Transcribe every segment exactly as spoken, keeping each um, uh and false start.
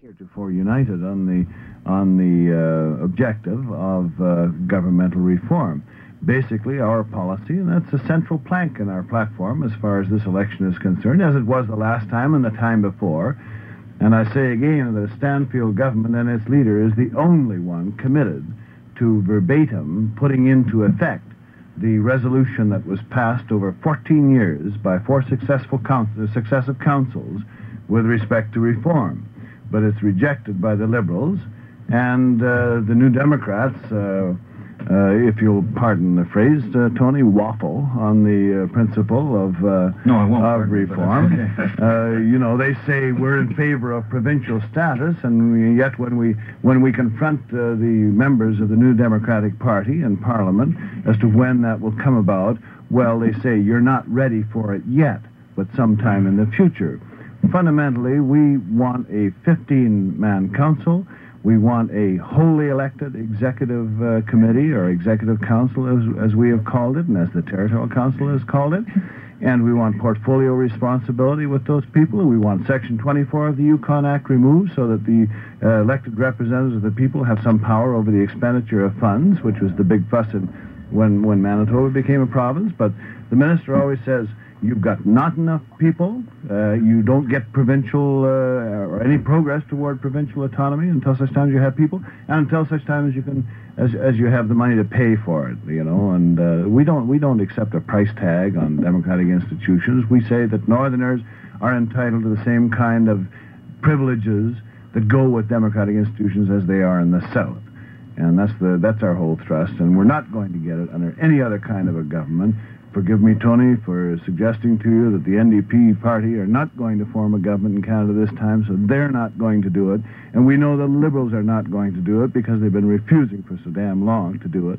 heretofore united on the on the uh, objective of uh, governmental reform. Basically, our policy, and that's a central plank in our platform as far as this election is concerned, as it was the last time and the time before. And I say again that the Stanfield government and its leader is the only one committed to verbatim putting into effect the resolution that was passed over fourteen years by four successful council, successive councils with respect to reform. But it's rejected by the Liberals, and uh, the New Democrats, uh, uh, if you'll pardon the phrase, uh, Tony, waffle on the uh, principle of, uh, no, I won't of reform. Okay. uh, you know, they say we're in favor of provincial status, and we, yet when we when we confront uh, the members of the New Democratic Party in Parliament as to when that will come about, well, they say you're not ready for it yet, but sometime in the future. Fundamentally, we want a fifteen-man council. We want a wholly elected executive uh, committee, or executive council, as, as we have called it, and as the Territorial Council has called it. And we want portfolio responsibility with those people. We want Section twenty-four of the Yukon Act removed so that the uh, elected representatives of the people have some power over the expenditure of funds, which was the big fuss in, when, when Manitoba became a province. But the minister always says, you've got not enough people, uh, you don't get provincial, uh, or any progress toward provincial autonomy until such time as you have people, and until such time as you can, as, as you have the money to pay for it, you know, and uh, we don't, we don't accept a price tag on democratic institutions. We say that Northerners are entitled to the same kind of privileges that go with democratic institutions as they are in the South. And that's the, that's our whole thrust, and we're not going to get it under any other kind of a government. Forgive me, Tony, for suggesting to you that the N D P party are not going to form a government in Canada this time, so they're not going to do it. And we know the Liberals are not going to do it because they've been refusing for so damn long to do it.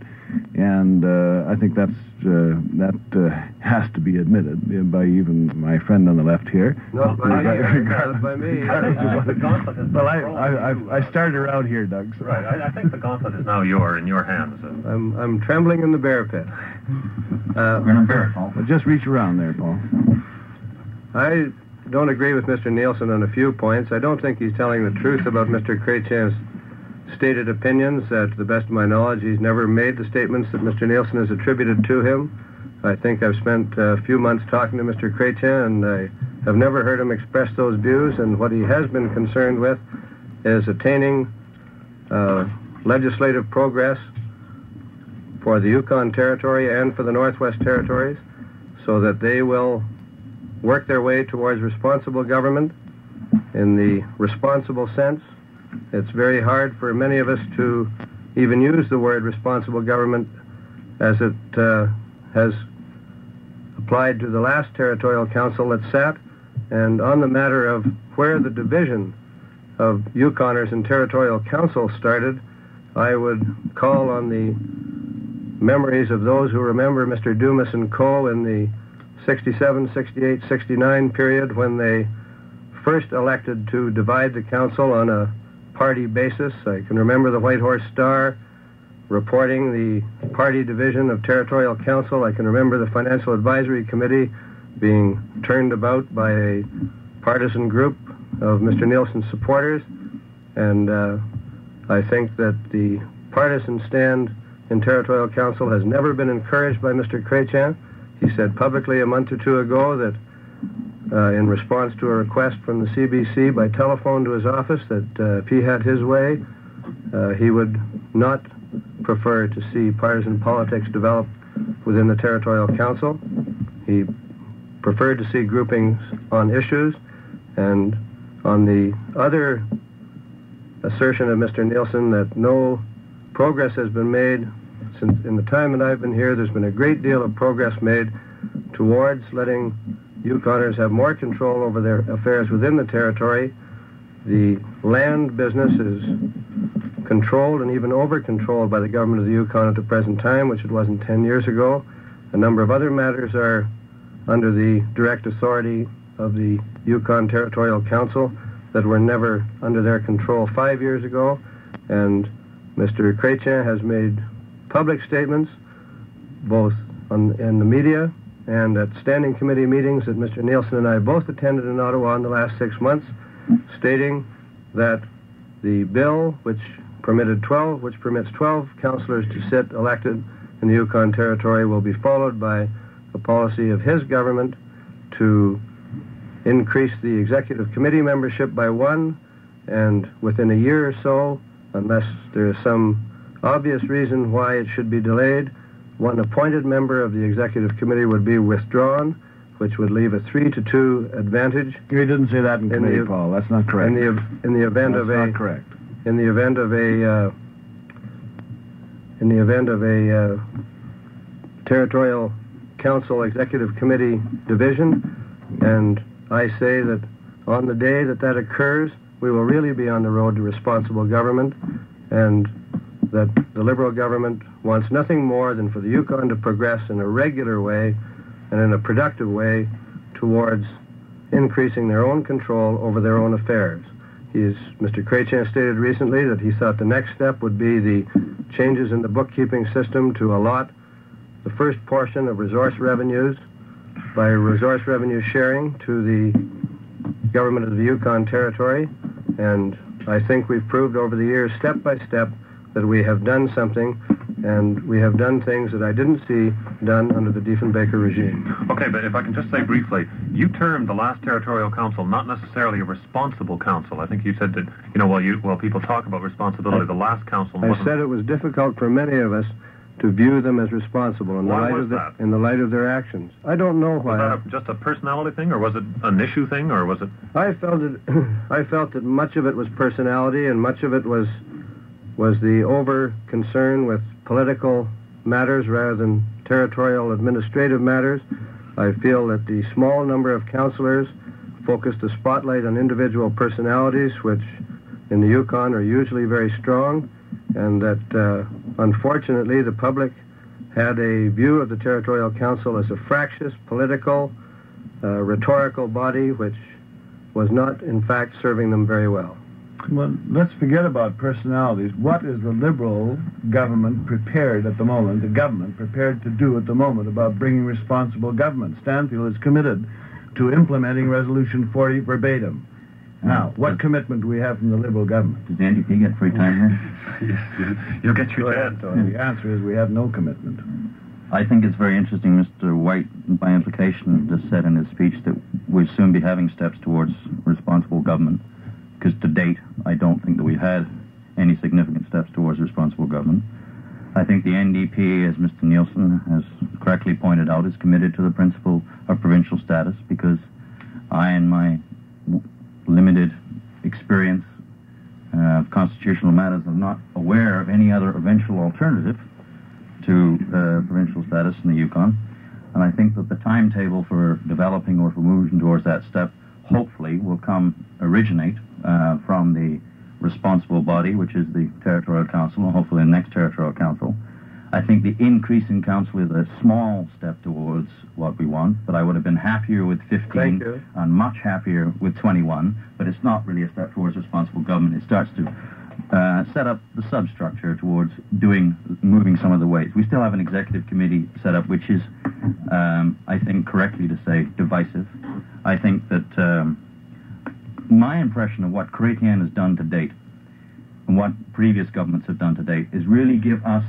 And uh, I think that's uh, that uh, has to be admitted by even my friend on the left here. Not by me. Not by me. Well, I, I, I, I started her out here, Doug. So. Right. I, I think the gauntlet is now your in your hands. I'm I'm trembling in the bear pit. Uh, We're in a bear, Paul. Well, just reach around there, Paul. I don't agree with Mister Nielsen on a few points. I don't think he's telling the truth about Mister Chrétien's stated opinions. Uh, to the best of my knowledge, he's never made the statements that Mister Nielsen has attributed to him. I think I've spent a few months talking to Mister Chrétien, and I have never heard him express those views, and what he has been concerned with is attaining uh, legislative progress for the Yukon Territory and for the Northwest Territories, so that they will work their way towards responsible government in the responsible sense. It's very hard for many of us to even use the word responsible government as it uh, has applied to the last Territorial Council that sat. And on the matter of where the division of Yukoners and Territorial Council started, I would call on the memories of those who remember Mister Dumas and Co. in the sixty-seven, sixty-eight, sixty-nine period when they first elected to divide the council on a party basis. I can remember the White Horse Star reporting the party division of Territorial Council. I can remember the Financial Advisory Committee being turned about by a partisan group of Mister Nielsen's supporters. And uh, I think that the partisan stand in Territorial Council has never been encouraged by Mister Chrétien. He said publicly a month or two ago that uh, in response to a request from the C B C by telephone to his office that uh, if he had his way, uh, he would not prefer to see partisan politics develop within the Territorial Council. He preferred to see groupings on issues. And on the other assertion of Mister Nielsen that no progress has been made since in the time that I've been here, there's been a great deal of progress made towards letting Yukoners have more control over their affairs within the territory. The land business is controlled and even over-controlled by the government of the Yukon at the present time, which it wasn't ten years ago. A number of other matters are under the direct authority of the Yukon Territorial Council that were never under their control five years ago. And Mister Chrétien has made public statements, both on, in the media and at standing committee meetings that Mister Nielsen and I both attended in Ottawa in the last six months, stating that the bill which permitted twelve, which permits twelve councillors to sit elected in the Yukon Territory, will be followed by a policy of his government to increase the executive committee membership by one, and within a year or so, unless there is some obvious reason why it should be delayed, one appointed member of the executive committee would be withdrawn, which would leave a three to two advantage. You didn't say that in, in committee, the, Paul. That's not correct. In the in the event That's of a not correct. in the event of a uh, in the event of a uh, territorial council executive committee division, and I say that on the day that that occurs, we will really be on the road to responsible government, and that the Liberal government wants nothing more than for the Yukon to progress in a regular way and in a productive way towards increasing their own control over their own affairs. He's, Mister Chrétien stated recently that he thought the next step would be the changes in the bookkeeping system to allot the first portion of resource revenues by resource revenue sharing to the government of the Yukon Territory, and I think we've proved over the years, step by step, that we have done something, and we have done things that I didn't see done under the Diefenbaker regime. Okay, but if I can just say briefly, you termed the last territorial council not necessarily a responsible council. I think you said that, you know, while you while people talk about responsibility, the last council I wasn't... said it was difficult for many of us to view them as responsible in the, Why light, was of the, that? in the light of their actions. I don't know why. Was that a, just a personality thing, or was it an issue thing, or was it... I felt it. I felt that much of it was personality, and much of it was was the over concern with political matters rather than territorial administrative matters. I feel that the small number of councillors focused the spotlight on individual personalities, which in the Yukon are usually very strong, and that uh, unfortunately the public had a view of the Territorial Council as a fractious, political, uh, rhetorical body which was not in fact serving them very well. Well, let's forget about personalities. What is the Liberal government prepared at the moment, the government prepared to do at the moment about bringing responsible government? Stanfield is committed to implementing Resolution forty verbatim. Now, what commitment do we have from the Liberal government? Does the N D P get free time here? You'll get your Go ahead, chance. Tony. The answer is we have no commitment. I think it's very interesting, Mister White, by implication, just said in his speech that we'll soon be having steps towards responsible government. Because to date, I don't think that we've had any significant steps towards responsible government. I think the N D P, as Mister Nielsen has correctly pointed out, is committed to the principle of provincial status, because I, in my w- limited experience uh, of constitutional matters, am not aware of any other eventual alternative to uh, provincial status in the Yukon. And I think that the timetable for developing or for moving towards that step hopefully will come originate uh, from the responsible body, which is the Territorial Council, and hopefully the next Territorial Council. I think the increase in council is a small step towards what we want, but I would have been happier with fifteen and much happier with twenty-one, but it's not really a step towards responsible government. It starts to uh, set up the substructure towards doing, moving some of the weights. We still have an executive committee set up, which is, um, I think correctly to say, divisive. I think that um, my impression of what Chrétien has done to date and what previous governments have done to date is really give us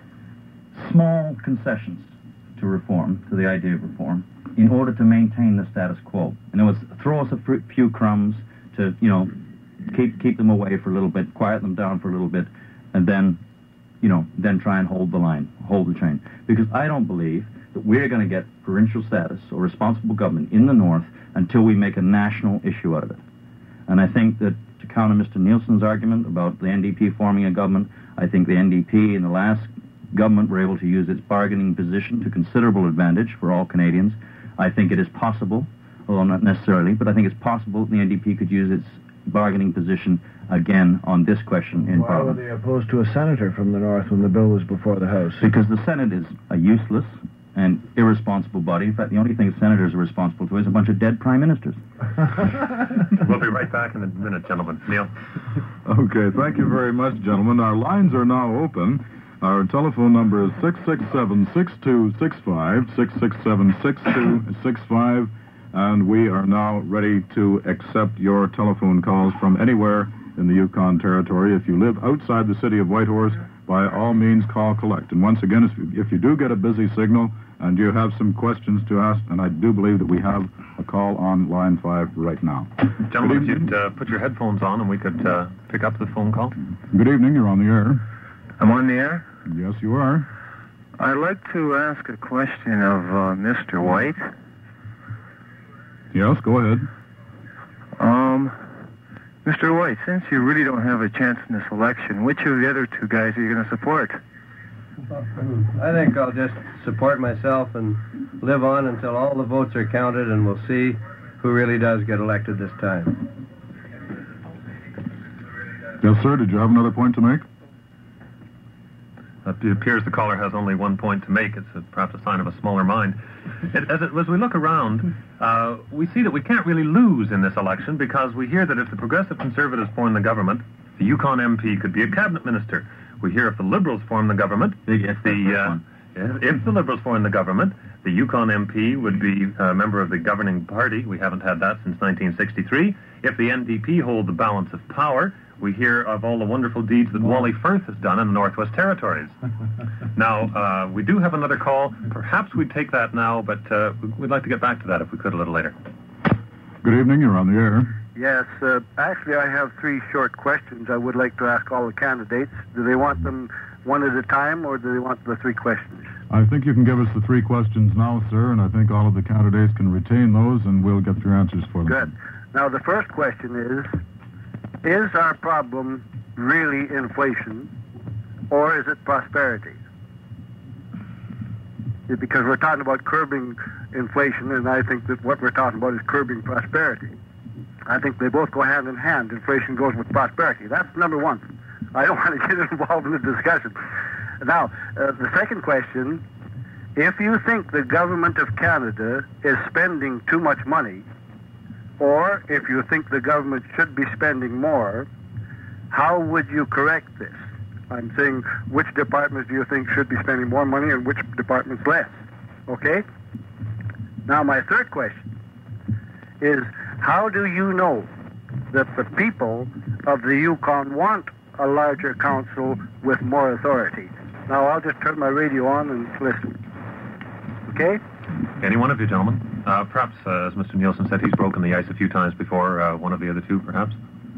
small concessions to reform, to the idea of reform, in order to maintain the status quo. In other words, throw us a few crumbs to, you know, keep keep them away for a little bit, quiet them down for a little bit, and then, you know, then try and hold the line, hold the train. Because I don't believe that we're going to get provincial status or responsible government in the North until we make a national issue out of it. And I think that, to counter Mister Nielsen's argument about the N D P forming a government, I think the N D P in the last government were able to use its bargaining position to considerable advantage for all Canadians. I think it is possible, although not necessarily, but I think it's possible that the N D P could use its bargaining position again on this question in Why Parliament. were they opposed to a senator from the North when the bill was before the House? Because the Senate is a useless and irresponsible body. In fact, the only thing senators are responsible to is a bunch of dead prime ministers. We'll be right back in a minute, gentlemen. Neil? Okay, thank you very much, gentlemen. Our lines are now open. Our telephone number is six six seven, six two six five, six six seven, six two six five, and we are now ready to accept your telephone calls from anywhere in the Yukon Territory. If you live outside the city of Whitehorse, by all means, call collect. And once again, if you, if you do get a busy signal and you have some questions to ask, and I do believe that we have a call on line five right now. Gentlemen, if you'd uh, put your headphones on and we could uh, pick up the phone call. Good evening. You're on the air. I'm on the air? Yes, you are. I'd like to ask a question of uh, Mister White. Yes, go ahead. Um, Mister White, since you really don't have a chance in this election, which of the other two guys are you going to support? I think I'll just support myself and live on until all the votes are counted, and we'll see who really does get elected this time. Yes, sir. Did you have another point to make? It appears the caller has only one point to make. It's a, perhaps a sign of a smaller mind. It, as, it, as we look around, uh, we see that we can't really lose in this election because we hear that if the Progressive Conservatives form the government, the Yukon M P could be a cabinet minister. We hear if the Liberals form the government, if the uh, if the Liberals form the government, the Yukon M P would be a member of the governing party. We haven't had that since nineteen sixty-three. If the N D P hold the balance of power, we hear of all the wonderful deeds that Wally Firth has done in the Northwest Territories. Now, uh, we do have another call. Perhaps we'd take that now, but uh, we'd like to get back to that if we could a little later. Good evening. You're on the air. Yes, uh, actually I have three short questions I would like to ask all the candidates. Do they want them one at a time, or do they want the three questions? I think you can give us the three questions now, sir, and I think all of the candidates can retain those, and we'll get your answers for them. Good. Now, the first question is, is our problem really inflation, or is it prosperity? Because we're talking about curbing inflation, and I think that what we're talking about is curbing prosperity. I think they both go hand in hand. Inflation goes with prosperity. That's number one. I don't want to get involved in the discussion. Now, uh, the second question, if you think the government of Canada is spending too much money, or if you think the government should be spending more, how would you correct this? I'm saying, which departments do you think should be spending more money and which departments less? Okay? Now, my third question is, how do you know that the people of the Yukon want a larger council with more authority? Now, I'll just turn my radio on and listen. Okay? Any one of you, gentlemen. Uh, perhaps, uh, as Mister Nielsen said, he's broken the ice a few times before. Uh, one of the other two, perhaps?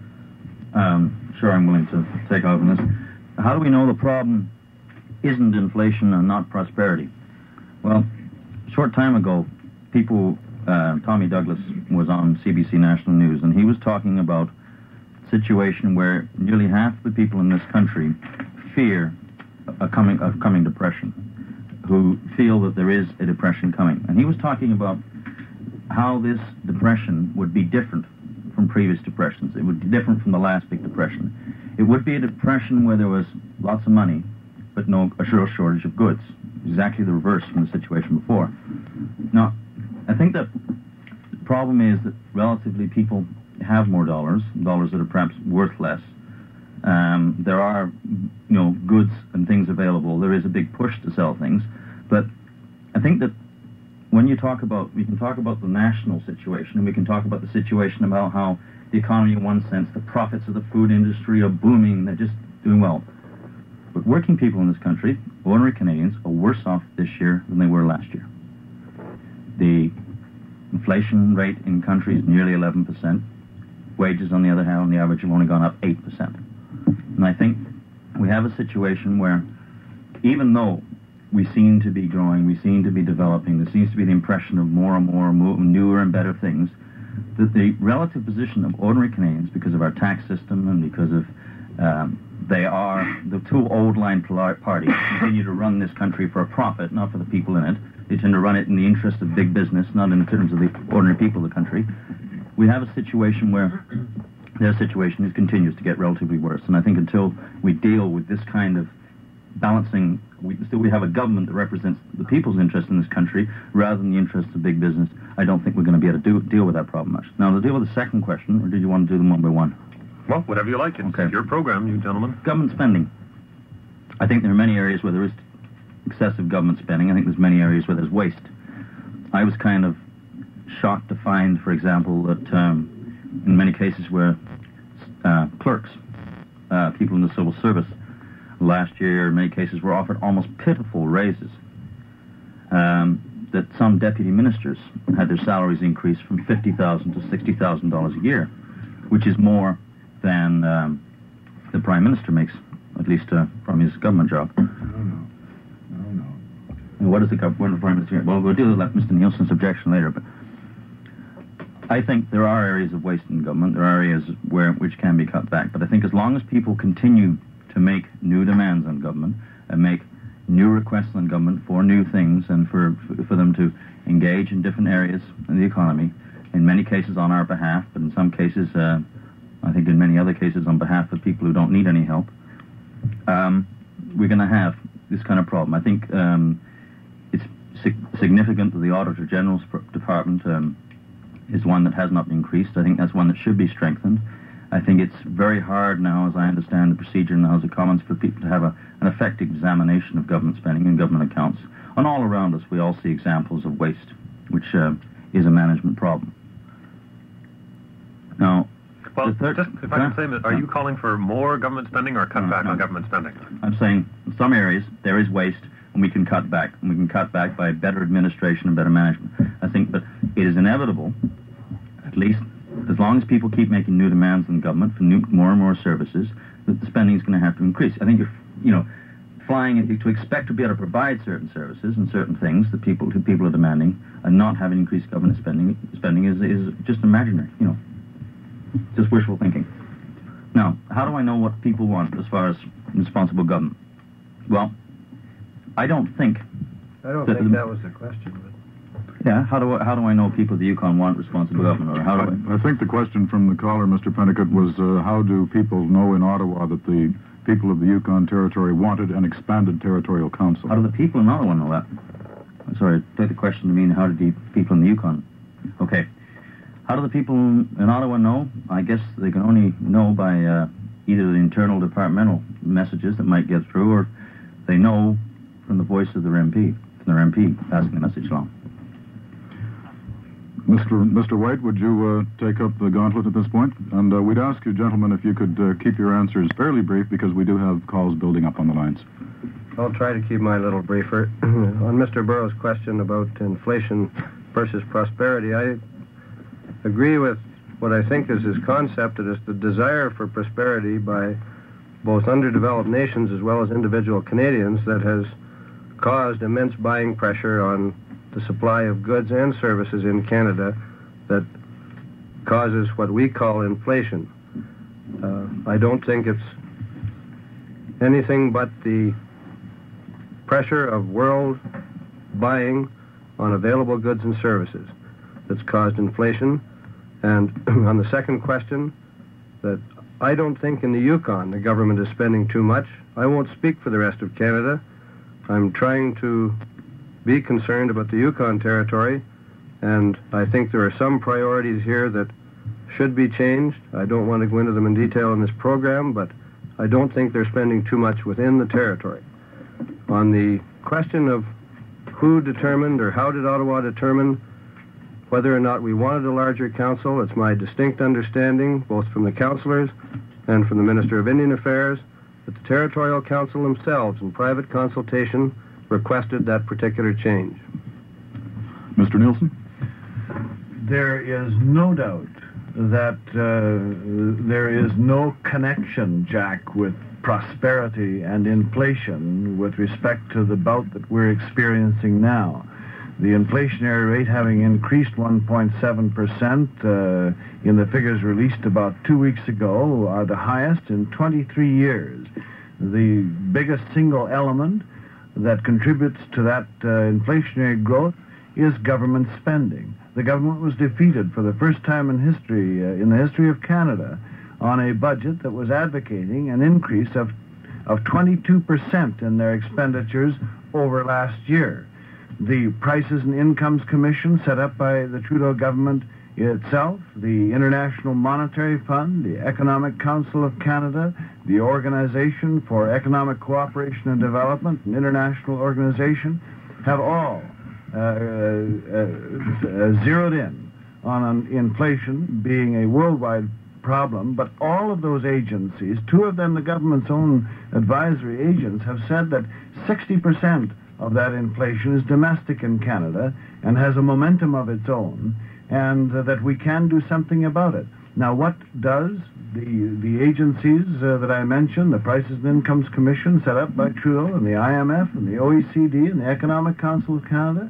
Um, sure, I'm willing to take off on this. How do we know the problem isn't inflation and not prosperity? Well, a short time ago, people, uh, Tommy Douglas was on C B C National News, and he was talking about a situation where nearly half the people in this country fear a coming, a coming depression, who feel that there is a depression coming. And he was talking about how this depression would be different from previous depressions. It would be different from the last big depression. It would be a depression where there was lots of money, but no a real shortage of goods. Exactly the reverse from the situation before. Now, I think that the problem is that relatively people have more dollars, dollars that are perhaps worth less. Um, there are, you know, goods and things available. There is a big push to sell things. But I think that when you talk about, we can talk about the national situation, and we can talk about the situation about how the economy, in one sense, the profits of the food industry are booming, they're just doing well. But working people in this country, ordinary Canadians, are worse off this year than they were last year. The inflation rate in country is nearly eleven percent. Wages, on the other hand, on the average, have only gone up eight percent. And I think we have a situation where, even though we seem to be growing, we seem to be developing, there seems to be the impression of more and more, more newer and better things, that the relative position of ordinary Canadians, because of our tax system and because of um, they are the two old line parties continue to run this country for a profit, not for the people in it. They tend to run it in the interest of big business, not in terms of the ordinary people of the country. We have a situation where their situation is, continues to get relatively worse. And I think until we deal with this kind of balancing, we still we have a government that represents the people's interest in this country rather than the interests of big business. I don't think we're going to be able to do, deal with that problem much. Now, to deal with the second question, or did you want to do them one by one? Well, whatever you like. It's okay. Your program, you gentlemen. Government spending. I think there are many areas where there is excessive government spending. I think there's many areas where there's waste. I was kind of shocked to find, for example, that um, in many cases where uh, clerks, uh, people in the civil service. Last year, in many cases, were offered almost pitiful raises. Um, that some deputy ministers had their salaries increased from fifty thousand dollars to sixty thousand dollars a year, which is more than um, the Prime Minister makes, at least uh, from his government job. No, no. No, no. And what is the government, the Prime Minister? Well, we'll deal with that, Mister Nielsen's objection later, but I think there are areas of waste in government, there are areas where which can be cut back, but I think as long as people continue to make new demands on government and make new requests on government for new things and for for them to engage in different areas in the economy, in many cases on our behalf, but in some cases, uh, I think in many other cases on behalf of people who don't need any help, um, we're going to have this kind of problem. I think um, it's sig- significant that the Auditor General's Department um, is one that has not been increased. I think that's one that should be strengthened. I think it's very hard now, as I understand the procedure in the House of Commons, for people to have a, an effective examination of government spending and government accounts. And all around us, we all see examples of waste, which uh, is a management problem. Now, well, the third, just if I can say, are you calling for more government spending or cut no, back no. on government spending? I'm saying in some areas there is waste, and we can cut back, and we can cut back by better administration and better management. I think that it is inevitable, at least as long as people keep making new demands on government for new, more and more services, that the spending is going to have to increase. I think if, you know, flying it, to expect to be able to provide certain services and certain things that people that people are demanding and not having increased government spending spending is is just imaginary, you know, just wishful thinking. Now, how do I know what people want as far as responsible government? Well, I don't think. I don't that think the, that was the question. But. Yeah, how do I, how do I know people of the Yukon want responsible government, or how do I? I, I think the question from the caller, Mister Pennicott, was uh, how do people know in Ottawa that the people of the Yukon Territory wanted an expanded territorial council? How do the people in Ottawa know that? I'm sorry, I took the question to mean how did the people in the Yukon? Okay. How do the people in Ottawa know? I guess they can only know by uh, either the internal departmental messages that might get through, or they know from the voice of their M P, from their M P passing the message along. Mister Mister White, would you uh, take up the gauntlet at this point? And uh, we'd ask you, gentlemen, if you could uh, keep your answers fairly brief, because we do have calls building up on the lines. I'll try to keep mine a little briefer. On Mister Burrow's question about inflation versus prosperity, I agree with what I think is his concept, that it's the desire for prosperity by both underdeveloped nations as well as individual Canadians that has caused immense buying pressure on the supply of goods and services in Canada that causes what we call inflation. Uh, I don't think it's anything but the pressure of world buying on available goods and services that's caused inflation. And on the second question, that I don't think in the Yukon the government is spending too much. I won't speak for the rest of Canada. I'm trying to be concerned about the Yukon Territory, and I think there are some priorities here that should be changed. I don't want to go into them in detail in this program, but I don't think they're spending too much within the territory. On the question of who determined or how did Ottawa determine whether or not we wanted a larger council, it's my distinct understanding, both from the councillors and from the Minister of Indian Affairs, that the Territorial Council themselves, in private consultation, requested that particular change. Mister Nielsen? There is no doubt that uh, there is no connection, Jack, with prosperity and inflation with respect to the bout that we're experiencing now. The inflationary rate having increased one point seven percent uh, in the figures released about two weeks ago are the highest in twenty-three years. The biggest single element that contributes to that uh, inflationary growth is government spending. The government was defeated for the first time in history, uh, in the history of Canada, on a budget that was advocating an increase of, of twenty-two percent in their expenditures over last year. The Prices and Incomes Commission set up by the Trudeau government itself, the International Monetary Fund, the Economic Council of Canada, the Organization for Economic Cooperation and Development, an international organization, have all uh, uh, uh, zeroed in on inflation being a worldwide problem, but all of those agencies, two of them the government's own advisory agents, have said that sixty percent of that inflation is domestic in Canada and has a momentum of its own, and uh, that we can do something about it. Now, what does the the agencies uh, that I mentioned, the Prices and Incomes Commission set up by Trudeau, and the I M F, and the O E C D, and the Economic Council of Canada,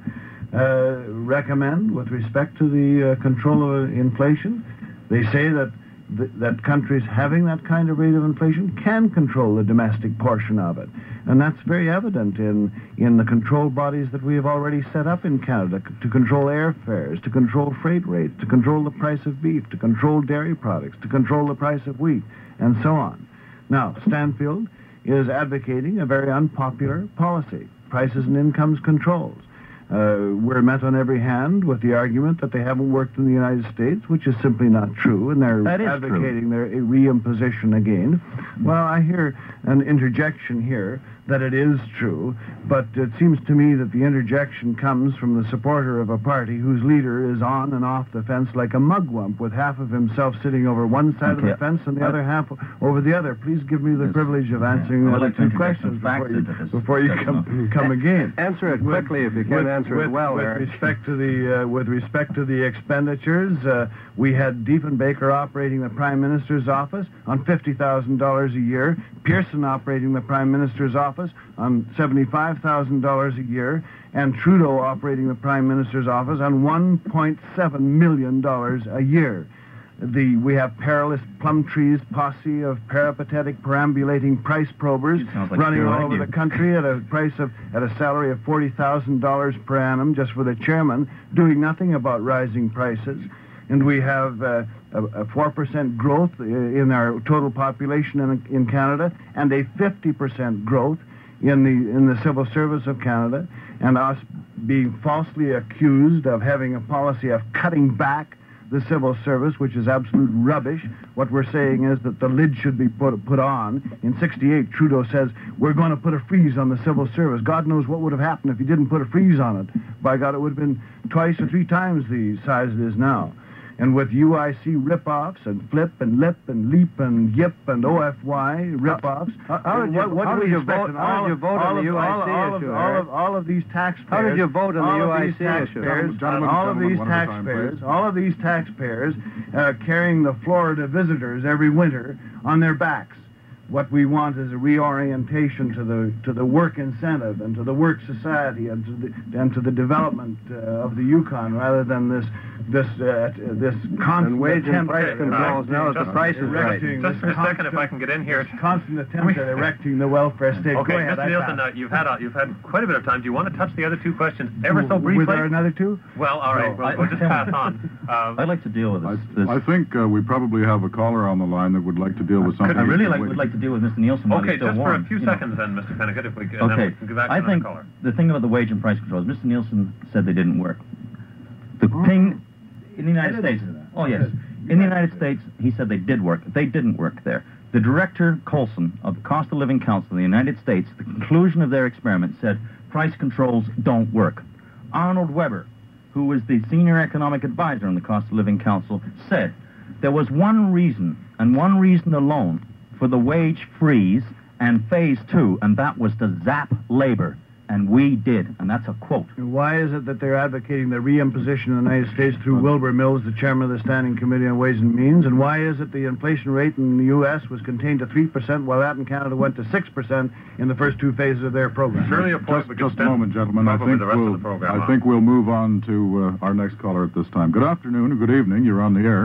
uh, recommend with respect to the uh, control of inflation? They say that th- that countries having that kind of rate of inflation can control the domestic portion of it. And that's very evident in, in the control bodies that we have already set up in Canada c- to control airfares, to control freight rates, to control the price of beef, to control dairy products, to control the price of wheat, and so on. Now, Stanfield is advocating a very unpopular policy, prices and incomes controls. Uh, we're met on every hand with the argument that they haven't worked in the United States, which is simply not true, and they're advocating true. their reimposition again. Well, I hear an interjection here that it is true, but it seems to me that the interjection comes from the supporter of a party whose leader is on and off the fence like a mugwump, with half of himself sitting over one side okay. of the fence and the uh, other half over the other. Please give me the yes. privilege of answering the other like two questions before you, before you come, come again. Answer it quickly with, if you can with, answer with, it well. With Eric. respect to the uh, with respect to the expenditures, uh, we had Diefenbaker operating the Prime Minister's office on fifty thousand dollars a year, Pearson operating the Prime Minister's office on seventy-five thousand dollars a year, and Trudeau operating the Prime Minister's office on one point seven million dollars a year. The, we have perilous Plumtree's posse of peripatetic, perambulating price probers like running all over the country at a price of at a salary of forty thousand dollars per annum just for the chairman, doing nothing about rising prices. And we have uh, a four percent growth in our total population in, in Canada, and a fifty percent growth in the in the civil service of Canada, and us being falsely accused of having a policy of cutting back the civil service, which is absolute rubbish. What we're saying is that the lid should be put put on. In sixty-eight, Trudeau says, we're going to put a freeze on the civil service. God knows what would have happened if he didn't put a freeze on it. By God, it would have been twice or three times the size it is now. And with U I C rip-offs and flip and lip and leap and yip and O F Y rip-offs. How, how did you, what, what how did do you vote, how did you vote on the U I C all issue, of, all, of, all of these taxpayers... How did you vote on the U I C issue? Gentlemen, all of these taxpayers, time, all of these taxpayers uh, carrying the Florida visitors every winter on their backs. What we want is a reorientation to the to the work incentive and to the work society and to the and to the development uh, of the Yukon, rather than this this uh, this constant wage and attempt price at controls now as the price is right. Just for a second, if I can get in here, constant attempt at erecting the welfare state. Okay, Go ahead, Mister Nielsen, uh, you've had a, you've had quite a bit of time. Do you want to touch the other two questions ever so briefly? Was there another two? Well, all right, no, we'll, I, we'll just pass on. Um, I'd like to deal with this. I, this. I think uh, we probably have a caller on the line that would like to deal with something. I really like, would like to deal with Mister Nielsen. Okay, just warm, for a few you seconds know. then, Mister Pennicott, if we can, okay. then we can go back to I another think caller. The thing about the wage and price controls, Mister Nielsen said they didn't work. The oh. thing in the United States, oh yes, in the United States, he said they did work. They didn't work there. The director, Colson, of the Cost of Living Council in the United States, at the conclusion of their experiment, said price controls don't work. Arnold Weber, who was the senior economic advisor on the Cost of Living Council, said there was one reason, and one reason alone, for the wage freeze and phase two, and that was to zap labor. And we did, and that's a quote. Why is it that they're advocating the reimposition in the United States through Wilbur Mills, the chairman of the Standing Committee on Ways and Means? And why is it the inflation rate in the U S was contained to three percent, while that in Canada went to six percent in the first two phases of their program? Surely a point just, just a moment, gentlemen. I think, we'll, program, I think we'll move on to uh, our next caller at this time. Good afternoon, or good evening. You're on the air.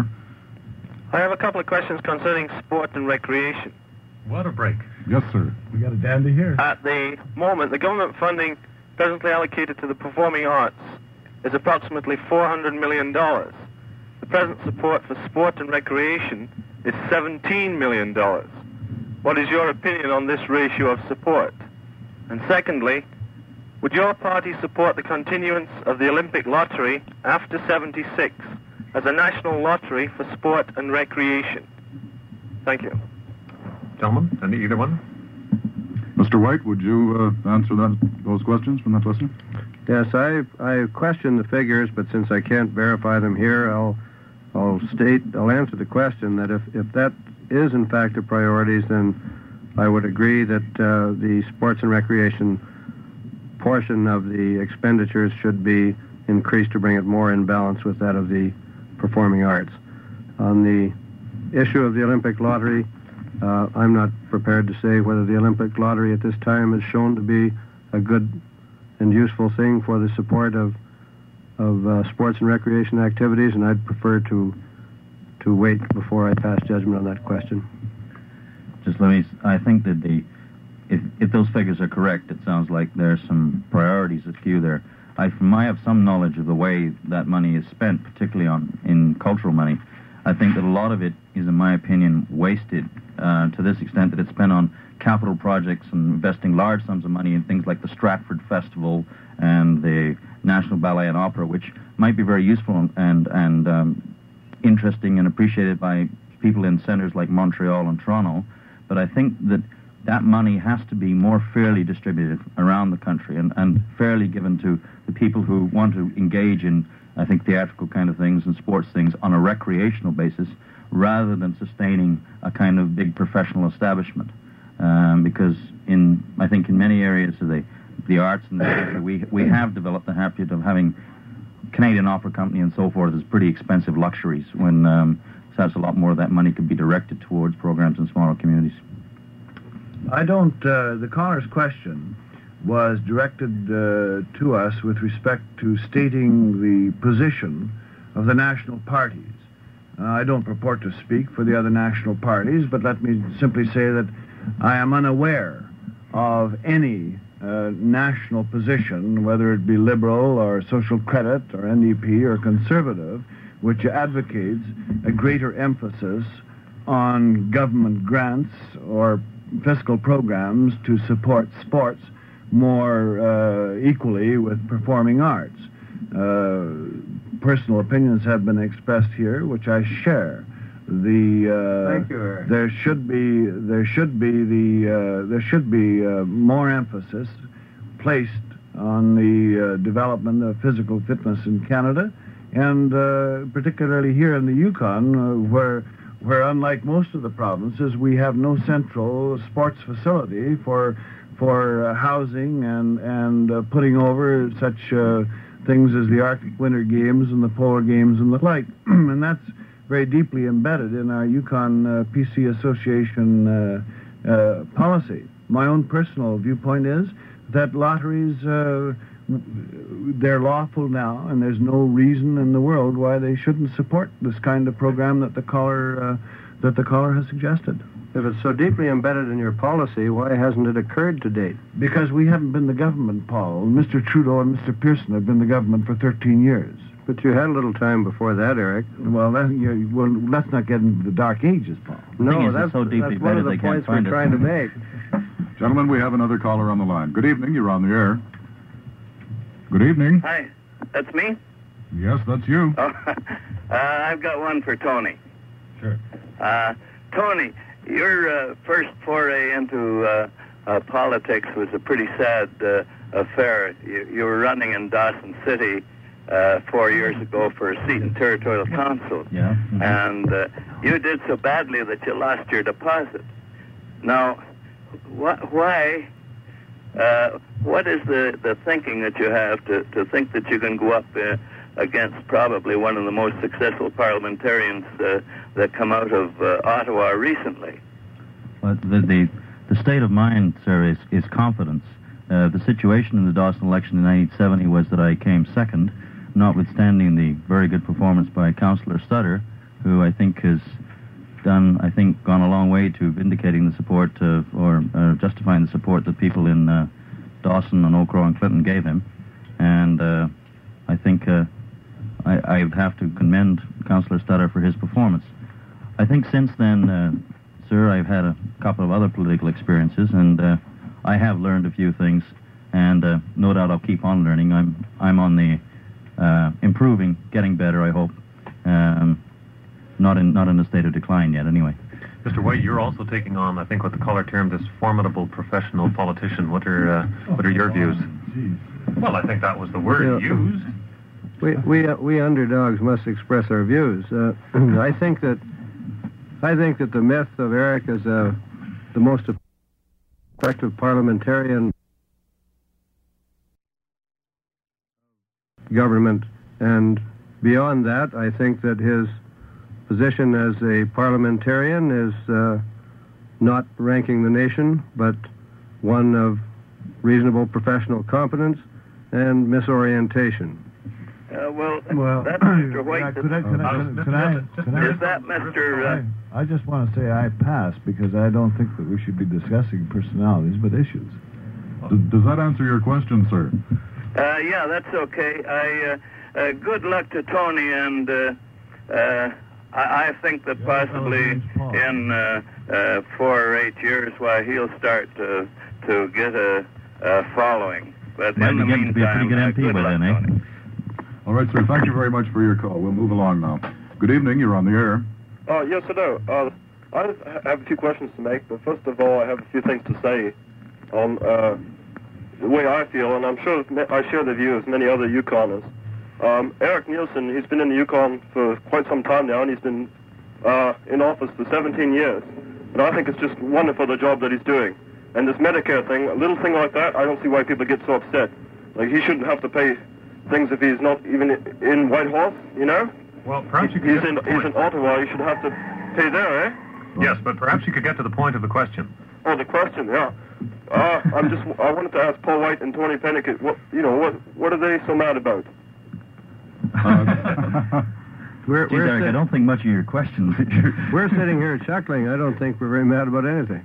I have a couple of questions concerning sport and recreation. What a break. Yes, sir. We got a dandy here. At the moment, the government funding presently allocated to the performing arts is approximately four hundred million dollars. The present support for sport and recreation is seventeen million dollars. What is your opinion on this ratio of support? And secondly, would your party support the continuance of the Olympic lottery after seventy-six as a national lottery for sport and recreation? Thank you. Gentlemen, any either one? Mister White, would you uh, answer that those questions from that listener? Yes, I I question the figures, but since I can't verify them here, I'll I'll state, I'll answer the question that if, if that is in fact a priority, then I would agree that uh, the sports and recreation portion of the expenditures should be increased to bring it more in balance with that of the performing arts. On the issue of the Olympic lottery, uh, I'm not prepared to say whether the Olympic lottery at this time is shown to be a good and useful thing for the support of of uh, sports and recreation activities, and I'd prefer to to wait before I pass judgment on that question. Just let me, I think that the, if, if those figures are correct, it sounds like there's some priorities at skew there. I, from, I have some knowledge of the way that money is spent, particularly on in cultural money. I think that a lot of it is, in my opinion, wasted uh, to this extent that it's spent on capital projects and investing large sums of money in things like the Stratford Festival and the National Ballet and Opera, which might be very useful and and um, interesting and appreciated by people in centres like Montreal and Toronto. But I think that that money has to be more fairly distributed around the country and, and fairly given to the people who want to engage in, I think, theatrical kind of things and sports things on a recreational basis rather than sustaining a kind of big professional establishment. Um, because in, I think in many areas of the, the arts and the culture, we, we have developed the habit of having Canadian Opera Company and so forth as pretty expensive luxuries when um, perhaps a lot more of that money could be directed towards programs in smaller communities. I don't, uh, the caller's question was directed uh, to us with respect to stating the position of the national parties. Uh, I don't purport to speak for the other national parties, but let me simply say that I am unaware of any uh, national position, whether it be Liberal or Social Credit or N D P or Conservative, which advocates a greater emphasis on government grants or fiscal programs to support sports more uh, equally with performing arts. Uh, personal opinions have been expressed here, which I share. The uh, Thank you, Eric. there should be there should be the uh, there should be uh, more emphasis placed on the uh, development of physical fitness in Canada, and uh, particularly here in the Yukon, uh, where where unlike most of the provinces, we have no central sports facility for for uh, housing and and uh, putting over such uh, things as the Arctic Winter Games and the Polar Games and the like, and that's very deeply embedded in our Yukon uh, P C Association uh, uh, policy. My own personal viewpoint is that lotteries, uh, they're lawful now, and there's no reason in the world why they shouldn't support this kind of program that the caller uh, that the caller has suggested. If it's so deeply embedded in your policy, why hasn't it occurred to date? Because we haven't been the government, Paul. Mister Trudeau and Mister Pearson have been the government for thirteen years. But you had a little time before that, Eric. Well, that, you, well let's not get into the dark ages, Paul. No, is, that's, so deeply that's one of the they can't points we're find it. trying to make. Gentlemen, we have another caller on the line. Good evening. You're on the air. Good evening. Hi, that's me? Yes, that's you. Oh, uh, I've got one for Tony. Sure. Uh, Tony, your uh, first foray into uh, uh, politics was a pretty sad uh, affair. You, you were running in Dawson City uh, four years ago for a seat in Territorial Council. Yeah. Mm-hmm. And uh, you did so badly that you lost your deposit. Now, wh- why... Uh, what is the, the thinking that you have to, to think that you can go up uh, against probably one of the most successful parliamentarians uh, that come out of uh, Ottawa recently? Well, the, the, the state of mind, sir, is, is confidence. Uh, the situation in the Dawson election in nineteen seventy was that I came second, notwithstanding the very good performance by Councillor Stutter, who I think has done, I think, gone a long way to vindicating the support of, or uh, justifying the support that people in uh, Dawson and Oak Row and Clinton gave him. And uh, I think uh, I, I have to commend Councillor Stutter for his performance. I think since then, uh, sir, I've had a couple of other political experiences, and uh, I have learned a few things, and uh, no doubt I'll keep on learning. I'm I'm on the uh, improving, getting better, I hope. Um, not in not in a state of decline yet, anyway. Mister White, you're also taking on, I think, what the caller termed this formidable professional politician. What are uh, what are your views? Well, I think that was the word Yeah. used. We we uh, we underdogs must express our views. Uh, I think that I think that the myth of Eric as uh, the most effective parliamentarian government, and beyond that, I think that his position as a parliamentarian is uh, not ranking the nation, but one of reasonable professional competence and misorientation. Uh, well, Well, that's Mister White. yeah, could I, could I, Uh, could I, could I, Is that Mister Uh, I, I just want to say I pass because I don't think that we should be discussing personalities but issues. D- does that answer your question, sir? Uh, yeah, that's okay. I uh, uh, good luck to Tony, and uh, uh, I, I think that possibly in uh, uh, four or eight years, why he'll start to to get a, a following. But Might in the be getting to be a pretty meantime, good uh, M P good by luck, then, eh? Tony. All right, sir. Thank you very much for your call. We'll move along now. Good evening. You're on the air. Uh, yes, hello. Uh, I just ha- have a few questions to make, but first of all, I have a few things to say on uh, the way I feel, and I'm sure ma- I share the view of many other Yukoners. Um, Eric Nielsen, he's been in the Yukon for quite some time now, and he's been uh, in office for seventeen years. And I think it's just wonderful the job that he's doing. And this Medicare thing, a little thing like that, I don't see why people get so upset. Like, he shouldn't have to pay things if he's not even in Whitehorse, you know? Well, perhaps you could He's get in, to the he's point. in Ottawa, he should have to pay there, eh? Yes, but perhaps you could get to the point of the question. Oh, the question, yeah. Uh, I'm just, I wanted to ask Paul White and Tony Pennicott, what, you know, what, what are they so mad about? Uh, We're, Geez, we're, Eric, I sit- don't think much of your questions. we're sitting here chuckling. I don't think we're very mad about anything.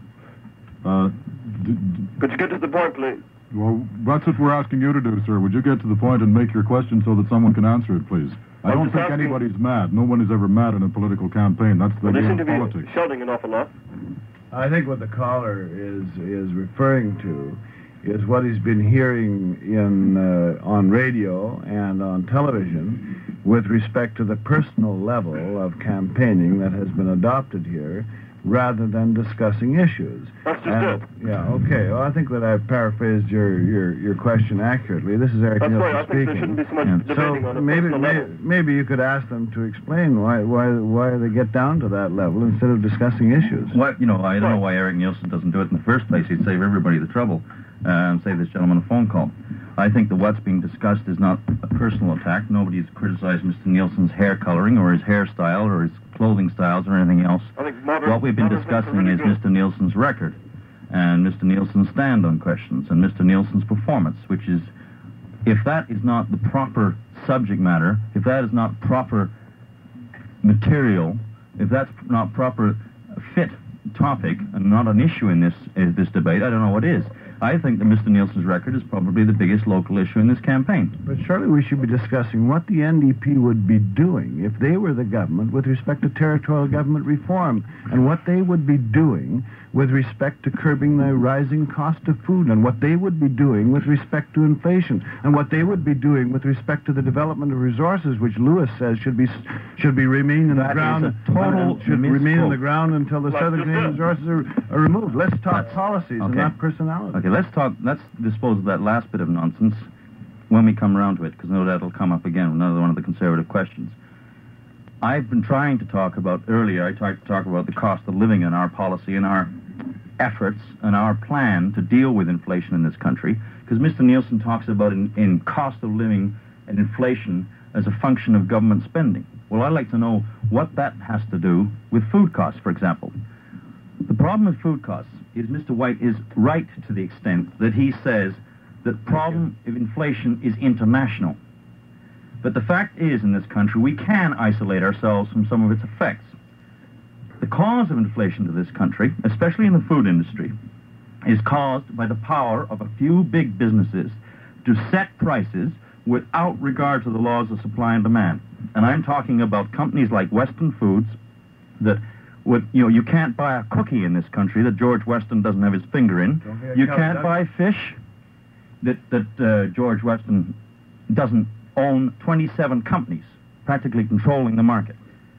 uh, d- d- Could you get to the point, please? well, that's what we're asking you to do, sir. Would you get to the point and make your question so that someone can answer it, please? I I'm don't just think asking- anybody's mad. No one is ever mad in a political campaign. That's the Well, they game seem of to be politics. shouting an awful lot. I think what the caller is is referring to is what he's been hearing in uh, on radio and on television with respect to the personal level of campaigning that has been adopted here, rather than discussing issues. That's just And- it. Yeah. Okay. Well, I think that I've paraphrased your your, your question accurately. This is Eric That's Nielsen right, I think speaking. there shouldn't be so much Yeah. debating So on a maybe, personal maybe level. maybe you could ask them to explain why why why they get down to that level instead of discussing issues. Why, you know, I don't know why Eric Nielsen doesn't do it in the first place. He'd save everybody the trouble uh, and save this gentleman a phone call. I think that what's being discussed is not a personal attack. Nobody's criticized Mister Nielsen's hair coloring or his hairstyle or his clothing styles or anything else. I think modern, What we've been modern things are discussing really is good. Mister Nielsen's record and Mister Nielsen's stand on questions and Mister Nielsen's performance, which is, if that is not the proper subject matter, if that is not proper material, if that's not proper fit topic and not an issue in this uh, this debate, I don't know what is. I think that Mister Nielsen's record is probably the biggest local issue in this campaign. But surely we should be discussing what the N D P would be doing if they were the government with respect to territorial government reform, and what they would be doing with respect to curbing the rising cost of food, and what they would be doing with respect to inflation, and what they would be doing with respect to the development of resources, which Lewis says should be should be remain in That the ground, is a total and should remain in the misquote. ground until the Like Southern just Canadian it. resources are, are removed. Let's talk That's- policies and okay. not personality. Okay, let's talk, let's dispose of that last bit of nonsense when we come around to it, because no doubt it'll come up again, another one of the conservative questions. I've been trying to talk about, earlier I tried to talk about the cost of living and our policy and our efforts and our plan to deal with inflation in this country, because Mister Nielsen talks about in, in cost of living and inflation as a function of government spending. Well, I'd like to know what that has to do with food costs, for example. The problem with food costs is Mister White is right to the extent that he says that the problem of inflation is international. But the fact is, in this country, we can isolate ourselves from some of its effects. The cause of inflation to this country, especially in the food industry, is caused by the power of a few big businesses to set prices without regard to the laws of supply and demand. And I'm talking about companies like Weston Foods that would, you know, you can't buy a cookie in this country that George Weston doesn't have his finger in. You can't buy fish that, that uh, George Weston doesn't own twenty-seven companies, practically controlling the market.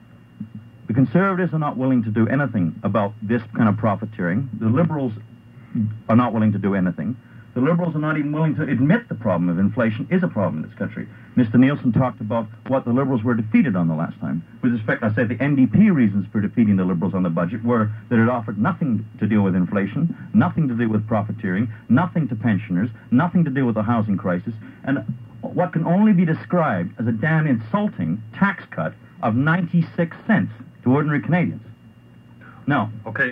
The Conservatives are not willing to do anything about this kind of profiteering. The Liberals are not willing to do anything. The Liberals are not even willing to admit the problem of inflation is a problem in this country. Mister Nielsen talked about what the Liberals were defeated on the last time. With respect, I say the N D P reasons for defeating the Liberals on the budget were that it offered nothing to deal with inflation, nothing to do with profiteering, nothing to pensioners, nothing to do with the housing crisis, and what can only be described as a damn insulting tax cut of ninety-six cents to ordinary Canadians. Now, okay.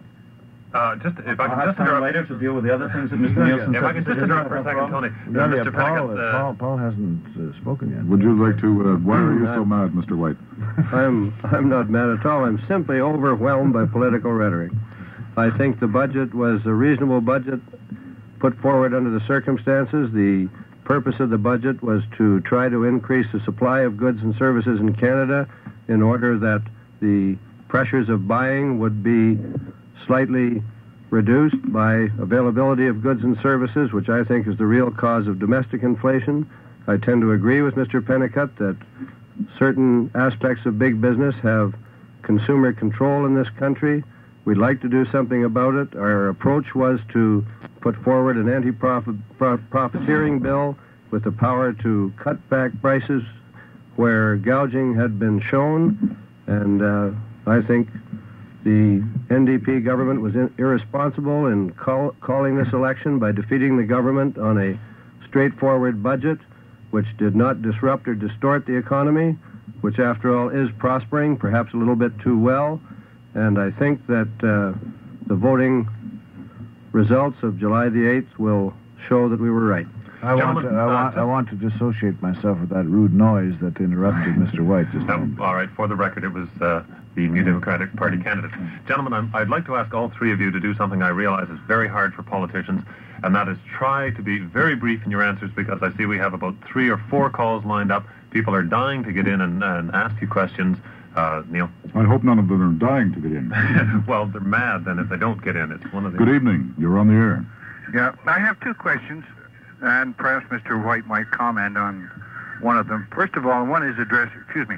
Uh, just if I I'll can have just time interrupt later to deal with the other things that Mister Nielsen If said. I can just interrupt for a second, Tony. No, Uh, yeah, Mister Paul, Pennicott, uh, Paul, Paul hasn't uh, spoken yet. Would you like to, uh, why are you so mad, Mister White? I'm I'm not mad at all. I'm simply overwhelmed by political rhetoric. I think the budget was a reasonable budget put forward under the circumstances. The purpose of the budget was to try to increase the supply of goods and services in Canada in order that the pressures of buying would be slightly reduced by availability of goods and services, which I think is the real cause of domestic inflation. I tend to agree with Mister Pennicott that certain aspects of big business have consumer control in this country. We'd like to do something about it. Our approach was to put forward an anti-profiteering bill with the power to cut back prices where gouging had been shown, and uh, I think the N D P government was in, irresponsible in call, calling this election by defeating the government on a straightforward budget which did not disrupt or distort the economy, which after all is prospering, perhaps a little bit too well. And I think that uh, the voting results of July the eighth will show that we were right. I want, to, I, want, I want to dissociate myself with that rude noise that interrupted Mister White just now. All right, for the record, it was uh, the New Democratic Party candidate. Gentlemen, I'm, I'd like to ask all three of you to do something I realize is very hard for politicians, and that is try to be very brief in your answers, because I see we have about three or four calls lined up. People are dying to get in and, and ask you questions. Uh, Neil? I hope none of them are dying to get in. Well, they're mad then if they don't get in. It's one of the... Good evening. You're on the air. Yeah, I have two questions, and perhaps Mister White might comment on one of them. First of all, one is addressed, excuse me.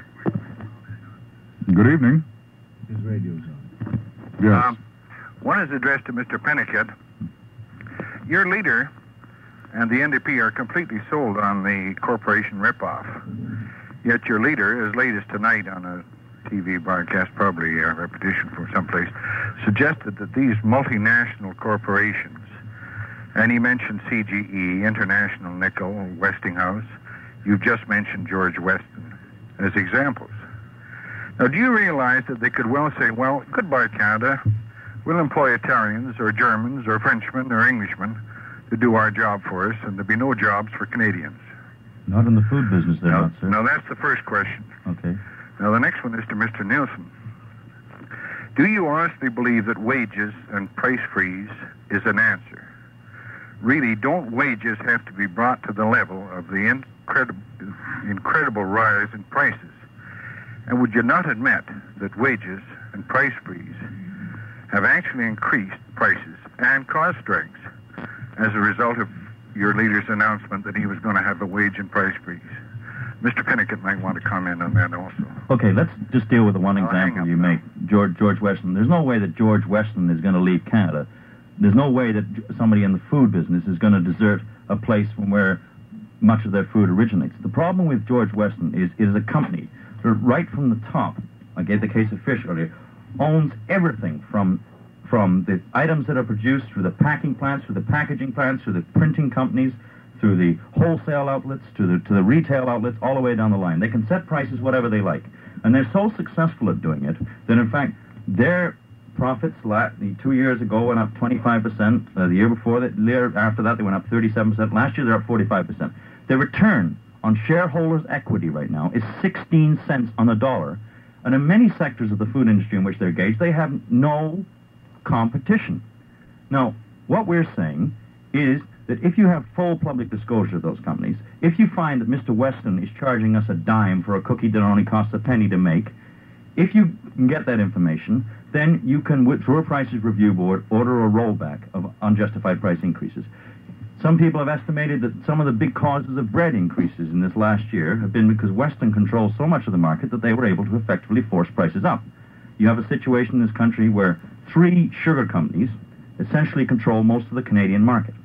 Good evening. His radio's on. Yes. Um, one is addressed to Mister Pennicott. Your leader and the N D P are completely sold on the corporation ripoff. Yet your leader, as late as tonight on a T V broadcast, probably a repetition from someplace, suggested that these multinational corporations, and he mentioned C G E, International Nickel, Westinghouse, you've just mentioned George Weston, as examples. Now, do you realize that they could well say, well, goodbye, Canada. We'll employ Italians or Germans or Frenchmen or Englishmen to do our job for us, and there'll be no jobs for Canadians. Not in the food business, they're now, not, sir. Now, that's the first question. Okay. Now, the next one is to Mister Nielsen. Do you honestly believe that wages and price freeze is an answer? Really, don't wages have to be brought to the level of the incredible, incredible rise in prices? And would you not admit that wages and price freeze have actually increased prices and caused strikes as a result of your leader's announcement that he was going to have a wage and price freeze? Mister Pennicott might want to comment on that also. Okay, let's just deal with the one I'll example you make, George George Weston. There's no way that George Weston is going to leave Canada. There's no way that somebody in the food business is going to desert a place from where much of their food originates. The problem with George Weston is it is a company that right from the top, I gave the case of fish earlier, owns everything from from the items that are produced through the packing plants, through the packaging plants, through the printing companies, through the wholesale outlets, to the to the retail outlets, all the way down the line. They can set prices whatever they like. And they're so successful at doing it that, in fact, their profits la- the two years ago went up twenty-five percent. Uh, the year before that, the year after that, they went up thirty-seven percent. Last year, they're up forty-five percent. Their return on shareholders' equity right now is sixteen cents on the dollar. And in many sectors of the food industry in which they're engaged, they have no competition. Now, what we're saying is that if you have full public disclosure of those companies, if you find that Mister Weston is charging us a dime for a cookie that only costs a penny to make, if you can get that information, then you can, through a prices review board, order a rollback of unjustified price increases. Some people have estimated that some of the big causes of bread increases in this last year have been because Weston controls so much of the market that they were able to effectively force prices up. You have a situation in this country where three sugar companies essentially control most of the Canadian market.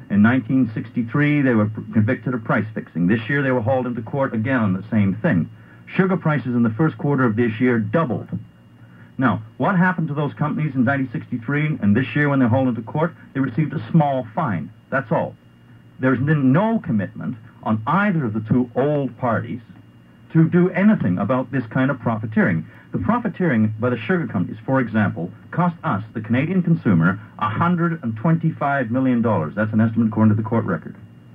In nineteen sixty-three, they were convicted of price fixing. This year, they were hauled into court again on the same thing. Sugar prices in the first quarter of this year doubled. Now, what happened to those companies in nineteen sixty-three and this year when they're hauled into court? They received a small fine. That's all. There's been no commitment on either of the two old parties to do anything about this kind of profiteering. The profiteering by the sugar companies, for example, cost us, the Canadian consumer, one hundred twenty-five million dollars. That's an estimate according to the court record.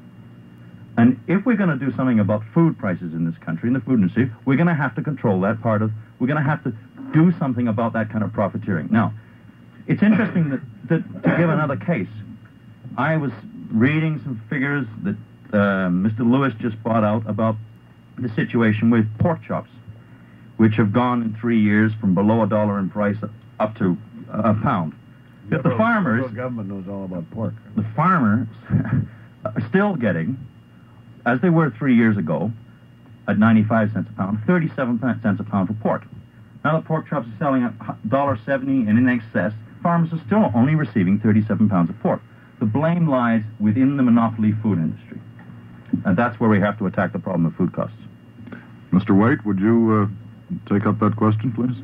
And if we're going to do something about food prices in this country, in the food industry, we're going to have to control that part of, we're going to have to do something about that kind of profiteering. Now, it's interesting that, that to give another case, I was reading some figures that uh, Mister Lewis just brought out about the situation with pork chops, which have gone in three years from below a dollar in price up to a pound. But the farmers... The government knows all about pork. The farmers are still getting, as they were three years ago, at ninety-five cents a pound, thirty-seven cents a pound for pork. Now the pork chops are selling at one dollar seventy and in excess. Farmers are still only receiving thirty-seven pounds of pork. The blame lies within the monopoly food industry. And that's where we have to attack the problem of food costs. Mister White, would you uh, take up that question, please?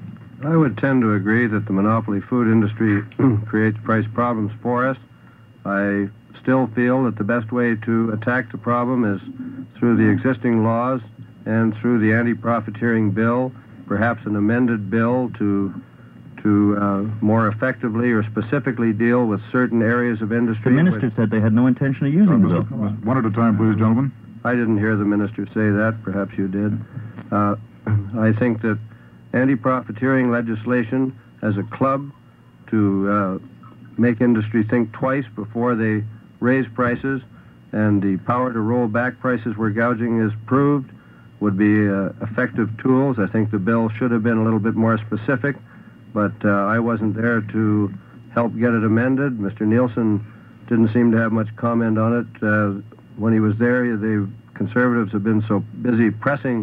I would tend to agree that the monopoly food industry creates price problems for us. I still feel that the best way to attack the problem is through the existing laws and through the anti-profiteering bill, perhaps an amended bill to to uh, more effectively or specifically deal with certain areas of industry. The minister which, said they had no intention of using uh, the bill. One at a time, please, gentlemen. I didn't hear the minister say that. Perhaps you did. Uh, I think that anti-profiteering legislation as a club to uh, make industry think twice before they raise prices, and the power to roll back prices where gouging is proved would be uh, effective tools. I think the bill should have been a little bit more specific, but uh, I wasn't there to help get it amended. Mister Nielsen didn't seem to have much comment on it. Uh, when he was there, the Conservatives have been so busy pressing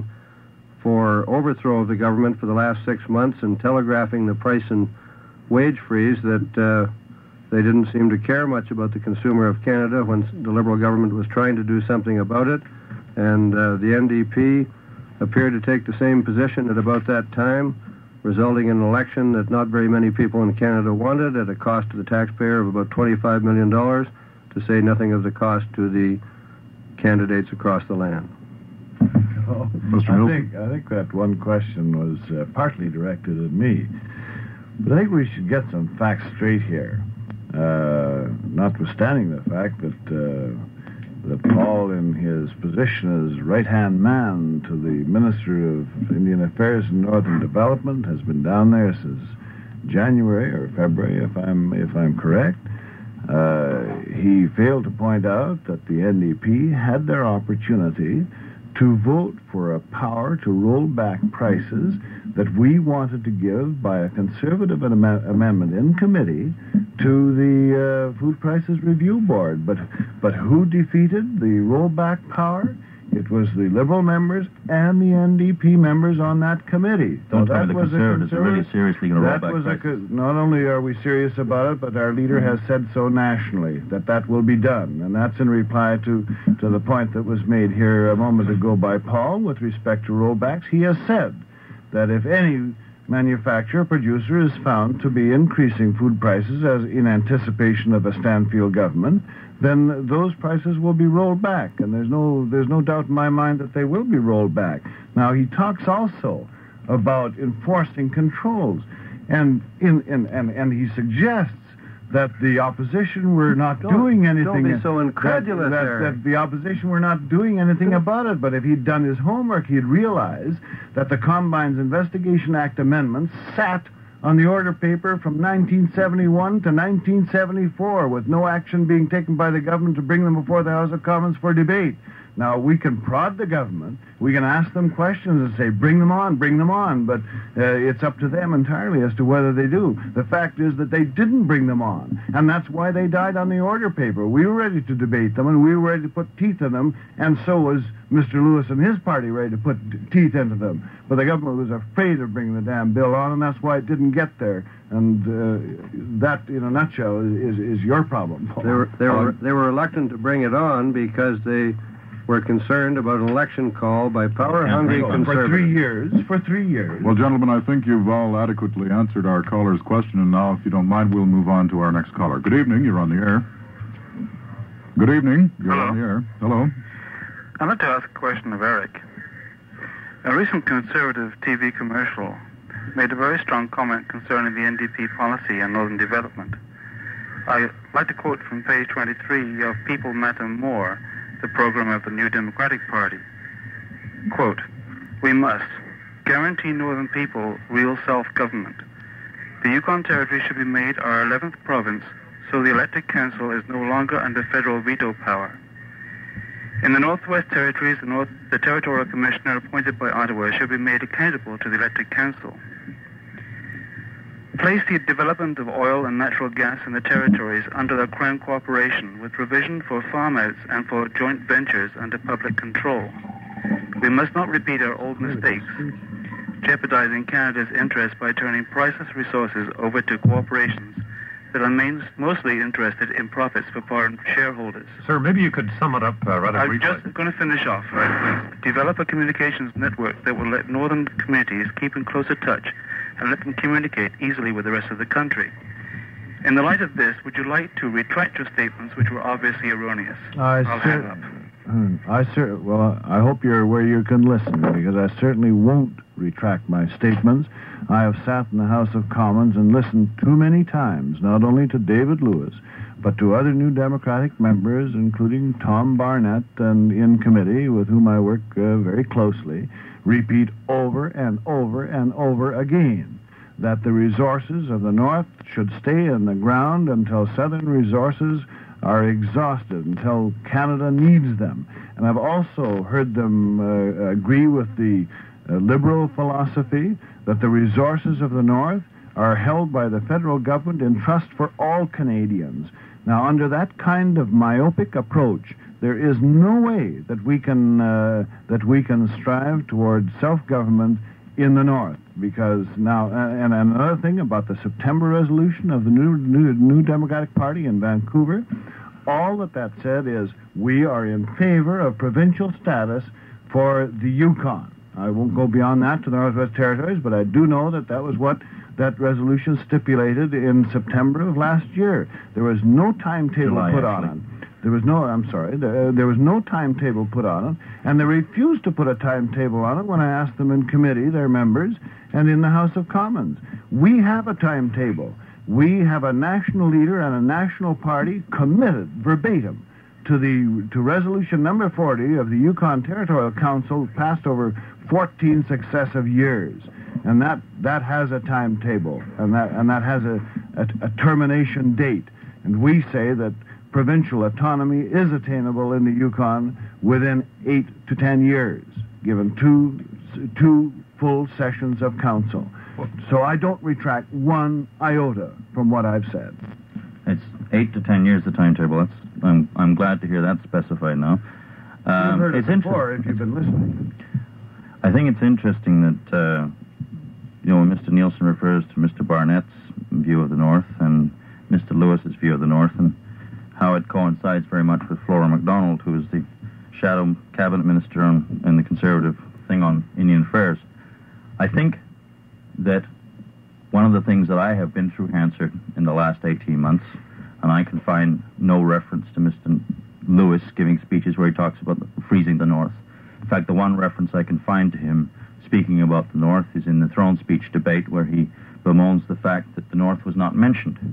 for overthrow of the government for the last six months and telegraphing the price and wage freeze that uh, they didn't seem to care much about the consumer of Canada when the Liberal government was trying to do something about it. And uh, the N D P appeared to take the same position at about that time, resulting in an election that not very many people in Canada wanted at a cost to the taxpayer of about twenty-five million dollars, to say nothing of the cost to the candidates across the land. Oh, Mister I Nielsen? think, I think that one question was uh, partly directed at me. But I think we should get some facts straight here. Uh, notwithstanding the fact that uh, that Paul, in his position as right-hand man to the Minister of Indian Affairs and Northern Development, has been down there since January or February, if I'm if I'm correct. Uh, he failed to point out that the N D P had their opportunity to vote for a power to roll back prices that we wanted to give by a conservative am- amendment in committee to the uh, Food Prices Review Board. But but who defeated the rollback power? It was the Liberal members and the N D P members on that committee. Don't So tell that me the was a Conservatives are really conservative- seriously going to roll that back was a prices. co- Not only are we serious about it, but our leader has said so nationally that that will be done. And that's in reply to, to the point that was made here a moment ago by Paul with respect to rollbacks. He has said that if any manufacturer, producer is found to be increasing food prices as in anticipation of a Stanfield government, then those prices will be rolled back. And there's no there's no doubt in my mind that they will be rolled back. Now, he talks also about enforcing controls. And in, in and, and he suggests that the opposition were not Don't- doing anything. don't be so incredulous that, that, there. that the opposition were not doing anything about it. But if he'd done his homework, he'd realize that the Combines Investigation Act amendments sat on the order paper from nineteen seventy-one to nineteen seventy-four with no action being taken by the government to bring them before the House of Commons for debate. Now, we can prod the government, we can ask them questions and say, bring them on, bring them on, but uh, it's up to them entirely as to whether they do. The fact is that they didn't bring them on. And that's why they died on the order paper. We were ready to debate them, and we were ready to put teeth in them, and so was Mister Lewis and his party ready to put t- teeth into them. But the government was afraid of bringing the damn bill on, and that's why it didn't get there. And uh, that, in a nutshell, is, is your problem, Paul. They were, they, were, they were reluctant to bring it on because they were concerned about an election call by power-hungry conservatives. For three years. For three years. Well, gentlemen, I think you've all adequately answered our caller's question, and now, if you don't mind, we'll move on to our next caller. Good evening. You're on the air. Good evening. You're Hello. on the air. Hello. I'd like to ask a question of Eric. A recent conservative T V commercial made a very strong comment concerning the N D P policy on northern development. I'd like to quote from page twenty-three of People Matter More, the program of the New Democratic Party. Quote, "We must guarantee northern people real self-government. The Yukon Territory should be made our eleventh province, so the elected council is no longer under federal veto power. In the Northwest Territories, the, North, the territorial commissioner appointed by Ottawa should be made accountable to the elected council. Place the development of oil and natural gas in the territories under the Crown cooperation with provision for farm-outs and for joint ventures under public control. We must not repeat our old mistakes, jeopardizing Canada's interests by turning priceless resources over to corporations that are main, mostly interested in profits for foreign shareholders." Sir, maybe you could sum it up uh, rather I'm briefly. just going to finish off. Right? Develop a communications network that will let northern communities keep in closer touch and let them communicate easily with the rest of the country. In the light of this, would you like to retract your statements, which were obviously erroneous? I I'll cer- hang up. Hmm, I cer- well, I hope you're where you can listen, because I certainly won't retract my statements. I have sat in the House of Commons and listened too many times, not only to David Lewis, but to other New Democratic members, including Tom Barnett, and in committee, with whom I work uh, very closely, repeat over and over and over again that the resources of the North should stay in the ground until southern resources are exhausted, until Canada needs them. And I've also heard them uh, agree with the uh, liberal philosophy that the resources of the North are held by the federal government in trust for all Canadians. Now, under that kind of myopic approach, there is no way that we can uh, that we can strive toward self-government in the North. Because now, uh, and another thing about the September resolution of the new, new New Democratic Party in Vancouver, all that that said is we are in favor of provincial status for the Yukon. I won't go beyond that to the Northwest Territories, but I do know that that was what that resolution stipulated in September of last year. There was no timetable July, put actually. on it. There was no, I'm sorry, there, there was no timetable put on it, and they refused to put a timetable on it when I asked them in committee, their members, and in the House of Commons. We have a timetable. We have a national leader and a national party committed verbatim to the to resolution number forty of the Yukon Territorial Council, passed over fourteen successive years. And that, that has a timetable, and that and that has a, a, a termination date. And we say that provincial autonomy is attainable in the Yukon within eight to ten years, given two two full sessions of council. So I don't retract one iota from what I've said. It's eight to ten years, the timetable. That's, I'm, I'm glad to hear that specified now. Um, You've heard it it's before inter- if you've been listening. I think it's interesting that, uh, you know, when Mister Nielsen refers to Mister Barnett's view of the North and Mister Lewis's view of the North, and how it coincides very much with Flora MacDonald, who is the shadow cabinet minister on, in the Conservative thing on Indian Affairs. I think that one of the things that I have been through Hansard in the last eighteen months, and I can find no reference to Mister Lewis giving speeches where he talks about freezing the North. In fact, the one reference I can find to him speaking about the North is in the throne speech debate, where he bemoans the fact that the North was not mentioned.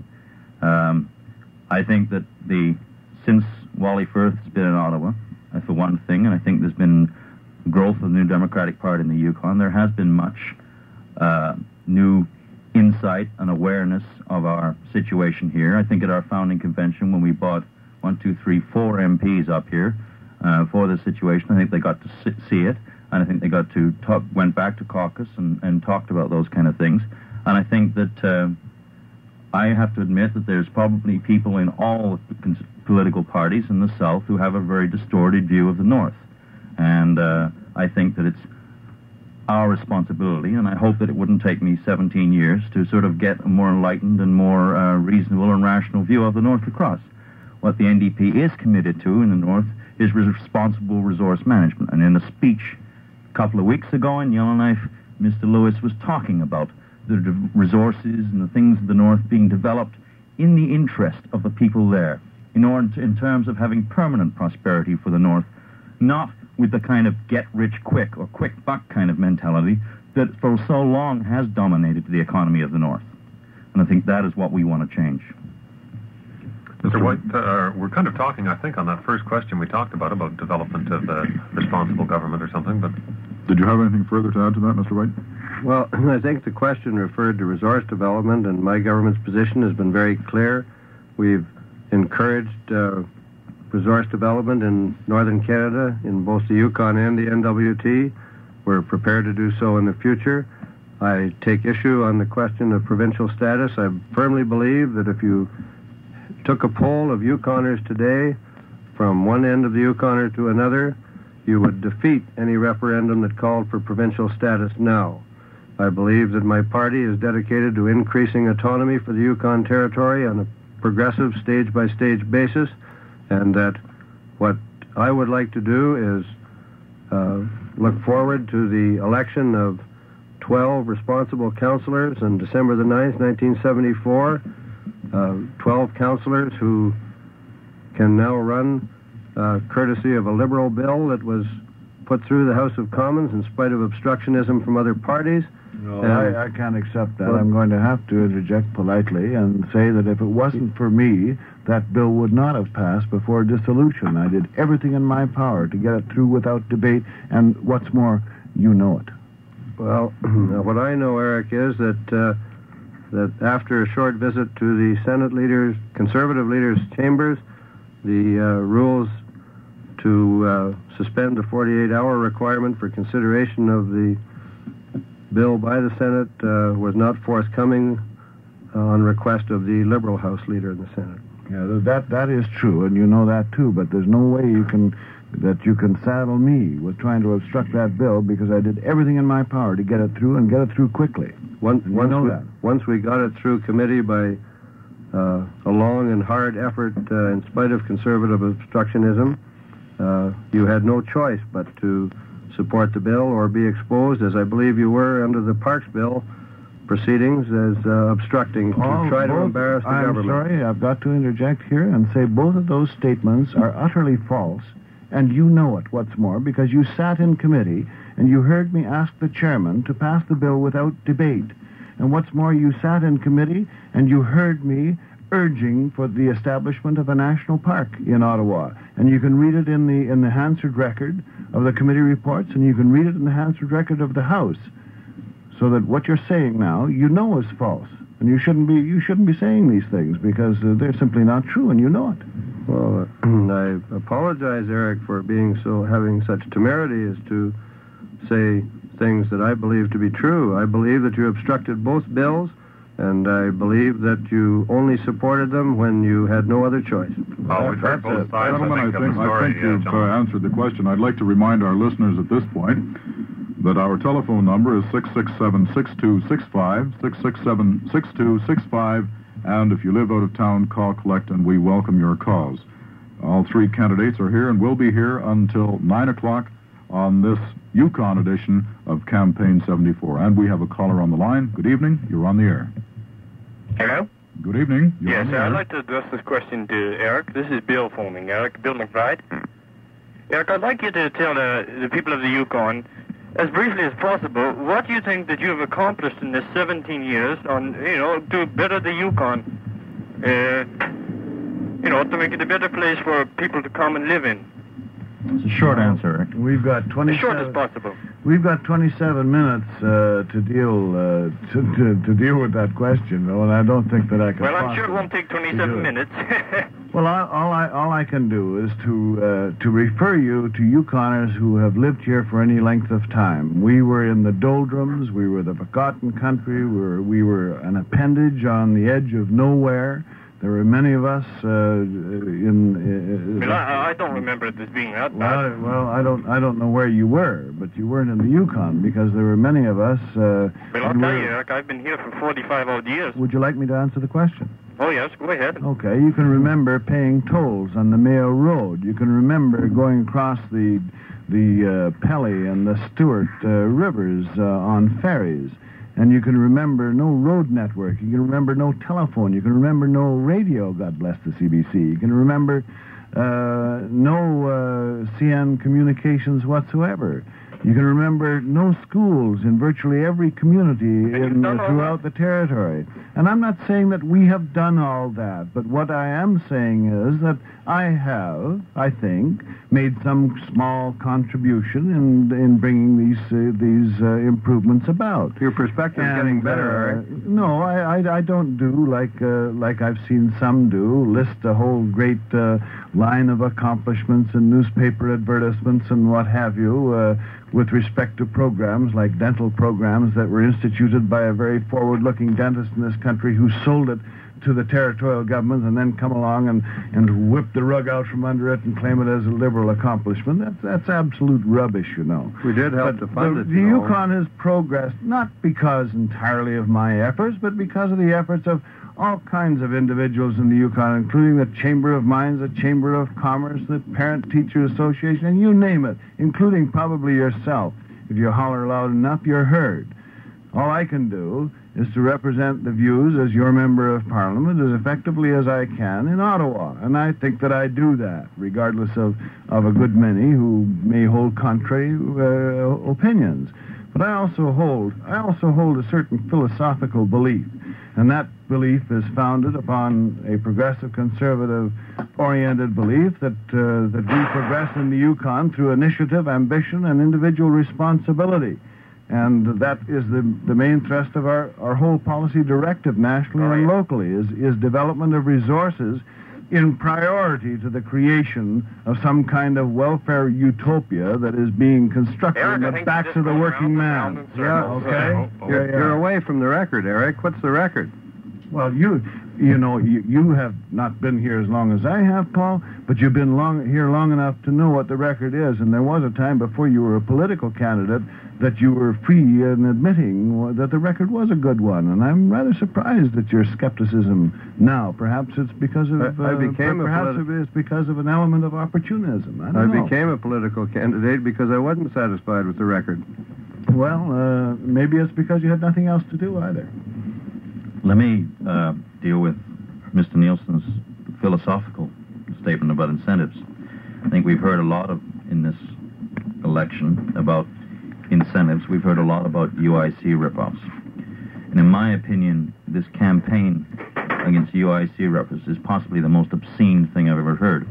Um, I think that the since Wally Firth has been in Ottawa, uh, for one thing, and I think there's been growth of the New Democratic Party in the Yukon, there has been much uh, new insight and awareness of our situation here. I think at our founding convention, when we brought one, two, three, four M Ps up here uh, for this situation, I think they got to see it, and I think they got to talk, went back to caucus and, and talked about those kind of things. And I think that uh, I have to admit that there's probably people in all cons- political parties in the South who have a very distorted view of the North. And uh, I think that it's our responsibility, and I hope that it wouldn't take me seventeen years to sort of get a more enlightened and more uh, reasonable and rational view of the North across. What the N D P is committed to in the North is responsible resource management. And in a speech a couple of weeks ago in Yellowknife, Mister Lewis was talking about the de- resources and the things of the North being developed in the interest of the people there, in order to, in terms of having permanent prosperity for the North, not with the kind of get-rich-quick or quick-buck kind of mentality that for so long has dominated the economy of the North. And I think that is what we want to change. Mister White, uh, we're kind of talking, I think, on that first question we talked about, about development of uh, responsible government or something, but... Did you have anything further to add to that, Mister White? Well, I think the question referred to resource development, and my government's position has been very clear. We've encouraged uh, resource development in northern Canada, in both the Yukon and the N W T. We're prepared to do so in the future. I take issue on the question of provincial status. I firmly believe that if you took a poll of Yukoners today from one end of the Yukoner to another, you would defeat any referendum that called for provincial status now. I believe that my party is dedicated to increasing autonomy for the Yukon Territory on a progressive, stage-by-stage basis, and that what I would like to do is uh, look forward to the election of twelve responsible councillors on December the ninth, nineteen seventy-four, uh, twelve councillors who can now run uh, courtesy of a Liberal bill that was put through the House of Commons in spite of obstructionism from other parties. No, I, I can't accept that. Well, I'm going to have to interject politely and say that if it wasn't for me, that bill would not have passed before dissolution. I did everything in my power to get it through without debate, and what's more, you know it. Well, what I know, Eric, is that uh, that after a short visit to the Senate leaders, conservative leaders' chambers, the uh, rules to uh, suspend the forty-eight hour requirement for consideration of the bill by the Senate uh, was not forthcoming uh, on request of the Liberal House leader in the Senate. Yeah, that that is true, and you know that too. But there's no way you can that you can saddle me with trying to obstruct that bill, because I did everything in my power to get it through and get it through quickly. Once, you once know we, that. Once we got it through committee by uh, a long and hard effort, uh, in spite of conservative obstructionism, uh, you had no choice but to support the bill or be exposed, as I believe you were under the Parks bill proceedings, as uh, obstructing to oh, try both, to embarrass the I'm government. I'm sorry, I've got to interject here and say both of those statements are utterly false, and you know it, what's more, because you sat in committee and you heard me ask the chairman to pass the bill without debate. And what's more, you sat in committee and you heard me urging for the establishment of a national park in Ottawa. And you can read it in the in the Hansard record of the committee reports, and you can read it in the Hansard record of the House. So that what you're saying now, you know is false. And you shouldn't be you shouldn't be saying these things, because uh, they're simply not true, and you know it. Well, uh, I apologize, Eric, for being so having such temerity as to say things that I believe to be true. I believe that you obstructed both bills, and I believe that you only supported them when you had no other choice. Well, we've heard both sides, Gentlemen, I think, I of think, the story. I think you've yeah, uh, answered the question. I'd like to remind our listeners at this point that our telephone number is six six seven, six two six five, six six seven, six two six five, and if you live out of town, call collect, and we welcome your calls. All three candidates are here and will be here until nine o'clock on this Yukon edition of Campaign seventy-four. And we have a caller on the line. Good evening. You're on the air. Hello? Good evening. You're yes, on the I'd air. like to address this question to Eric. This is Bill phoning. Eric, Bill McBride. Eric, I'd like you to tell the, the people of the Yukon, as briefly as possible, what you think that you have accomplished in this seventeen years on, you know, to better the Yukon, uh, you know, to make it a better place for people to come and live in. It's a short answer, Eric. We've got twenty-seven. As short as possible. We've got twenty-seven minutes uh, to deal uh, to, to to deal with that question, though, and I don't think that I can. Well, I'm sure it won't take twenty-seven minutes. Well, I, all I all I can do is to uh, to refer you to Yukoners who have lived here for any length of time. We were in the doldrums. We were the forgotten country. We were we were an appendage on the edge of nowhere. There were many of us uh, in. Uh, well, I, I don't remember it as being that Well, bad. well, I don't I don't know where you were, but you weren't in the Yukon because there were many of us. Uh, well, I'll tell you, Eric, I've been here for forty-five odd years. Would you like me to answer the question? Oh, yes, go ahead. Okay, you can remember paying tolls on the Mayo Road. You can remember going across the the uh, Pelly and the Stewart uh, rivers uh, on ferries. And you can remember no road network. You can remember no telephone. You can remember no radio, God bless the C B C. You can remember uh, no uh, C N communications whatsoever. You can remember no schools in virtually every community in, uh, throughout the territory. And I'm not saying that we have done all that, but what I am saying is that I have, I think, made some small contribution in in bringing these uh, these uh, improvements about. Your perspective is getting better, uh, Eric. No, I, I I don't do like uh, like I've seen some do, list a whole great uh, line of accomplishments and newspaper advertisements and what have you. Uh, with respect to programs like dental programs that were instituted by a very forward-looking dentist in this country who sold it to the territorial government and then come along and, and whip the rug out from under it and claim it as a liberal accomplishment. That's that's absolute rubbish, you know. We did help But to fund the, it. The you know. Yukon has progressed, not because entirely of my efforts, but because of the efforts of all kinds of individuals in the Yukon, including the Chamber of Mines, the Chamber of Commerce, the Parent Teacher Association, and you name it, including probably yourself. If you holler loud enough, you're heard. All I can do is to represent the views as your member of Parliament as effectively as I can in Ottawa. And I think that I do that, regardless of, of a good many who may hold contrary uh, opinions. But I also hold, I also hold a certain philosophical belief, and that belief is founded upon a progressive, conservative-oriented belief that uh, that we progress in the Yukon through initiative, ambition, and individual responsibility. And that is the, the main thrust of our, our whole policy directive, nationally and locally, is, is development of resources in priority to the creation of some kind of welfare utopia that is being constructed Eric, on the I think backs you're of the just working going round man. and Yeah, round in okay. circles. Yeah, You're, yeah. you're away from the record, Eric. What's the record? Well, you, you know, you, you have not been here as long as I have, Paul, but you've been long here long enough to know what the record is. And there was a time before you were a political candidate that you were free in admitting that the record was a good one. And I'm rather surprised at your skepticism now. Perhaps it's because of I- I uh, became a perhaps politi- it's because of an element of opportunism. I I don't know. became a political candidate because I wasn't satisfied with the record. Well, uh, maybe it's because you had nothing else to do either. Let me uh, deal with Mister Nielsen's philosophical statement about incentives. I think we've heard a lot of, in this election, about incentives. We've heard a lot about U I C ripoffs. And in my opinion, this campaign against U I C ripoffs is possibly the most obscene thing I've ever heard.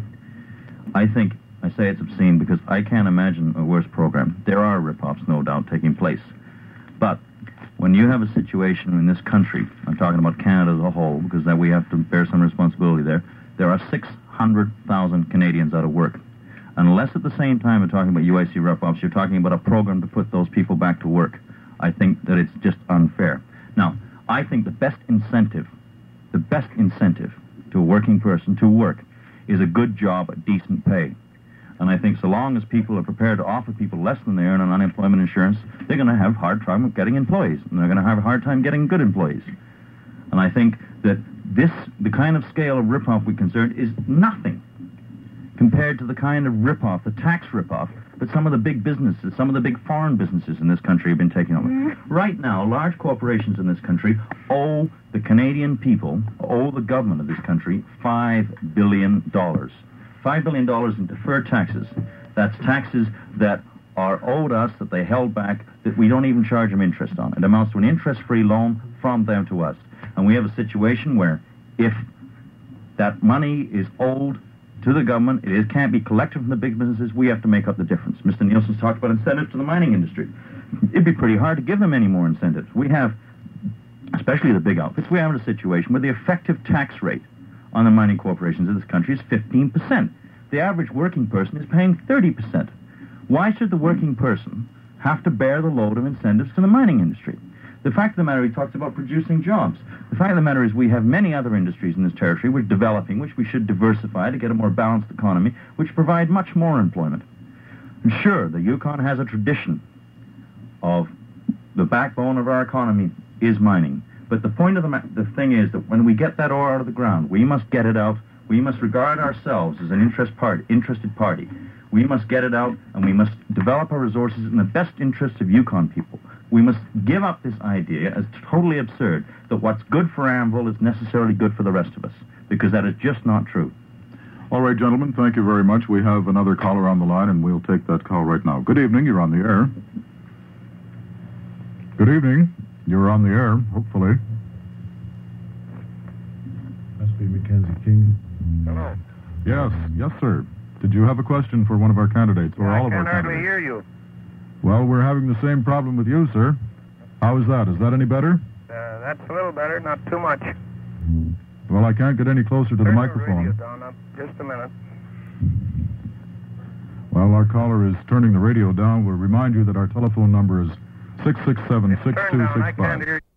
I think, I say it's obscene because I can't imagine a worse program. There are ripoffs, no doubt, taking place. But when you have a situation in this country, I'm talking about Canada as a whole, because that we have to bear some responsibility there, there are six hundred thousand Canadians out of work. Unless at the same time you're talking about U I C ripoffs, you're talking about a program to put those people back to work. I think that it's just unfair. Now, I think the best incentive, the best incentive to a working person to work is a good job at decent pay. And I think so long as people are prepared to offer people less than they earn on unemployment insurance, they're going to have a hard time getting employees, and they're going to have a hard time getting good employees. And I think that this, the kind of scale of ripoff we're concerned, is nothing compared to the kind of ripoff, the tax ripoff, that some of the big businesses, some of the big foreign businesses in this country have been taking over. Mm-hmm. Right now, large corporations in this country owe the Canadian people, owe the government of this country, five billion dollars. five billion dollars in deferred taxes. That's taxes that are owed us, that they held back, that we don't even charge them interest on. It amounts to an interest-free loan from them to us. And we have a situation where if that money is owed to the government, it is, can't be collected from the big businesses, we have to make up the difference. Mister Nielsen's talked about incentives to the mining industry. It'd be pretty hard to give them any more incentives. We have, especially the big outfits, we have a situation where the effective tax rate on the mining corporations of this country is fifteen percent. The average working person is paying thirty percent. Why should the working person have to bear the load of incentives to the mining industry? The fact of the matter, he talks about producing jobs. The fact of the matter is we have many other industries in this territory which are developing, which we should diversify to get a more balanced economy, which provide much more employment. And sure, the Yukon has a tradition of the backbone of our economy is mining. But the point of the, ma- the thing is that when we get that ore out of the ground, we must get it out. We must regard ourselves as an interest part, interested party. We must get it out, and we must develop our resources in the best interests of Yukon people. We must give up this idea as totally absurd that what's good for Anvil is necessarily good for the rest of us, because that is just not true. All right, gentlemen, thank you very much. We have another caller on the line, and we'll take that call right now. Good evening. You're on the air. Good evening. You're on the air, hopefully. Must be Mackenzie King. Hello. Yes, yes, sir. Did you have a question for one of our candidates, or all of our I can hardly candidates? hear you. Well, we're having the same problem with you, sir. How is that? Is that any better? Uh, that's a little better, not too much. Well, I can't get any closer to the Turn microphone. the radio down up just a minute. Well, our caller is turning the radio down. We'll remind you that our telephone number is six six seven, six two six five. Turn down, I can't hear you.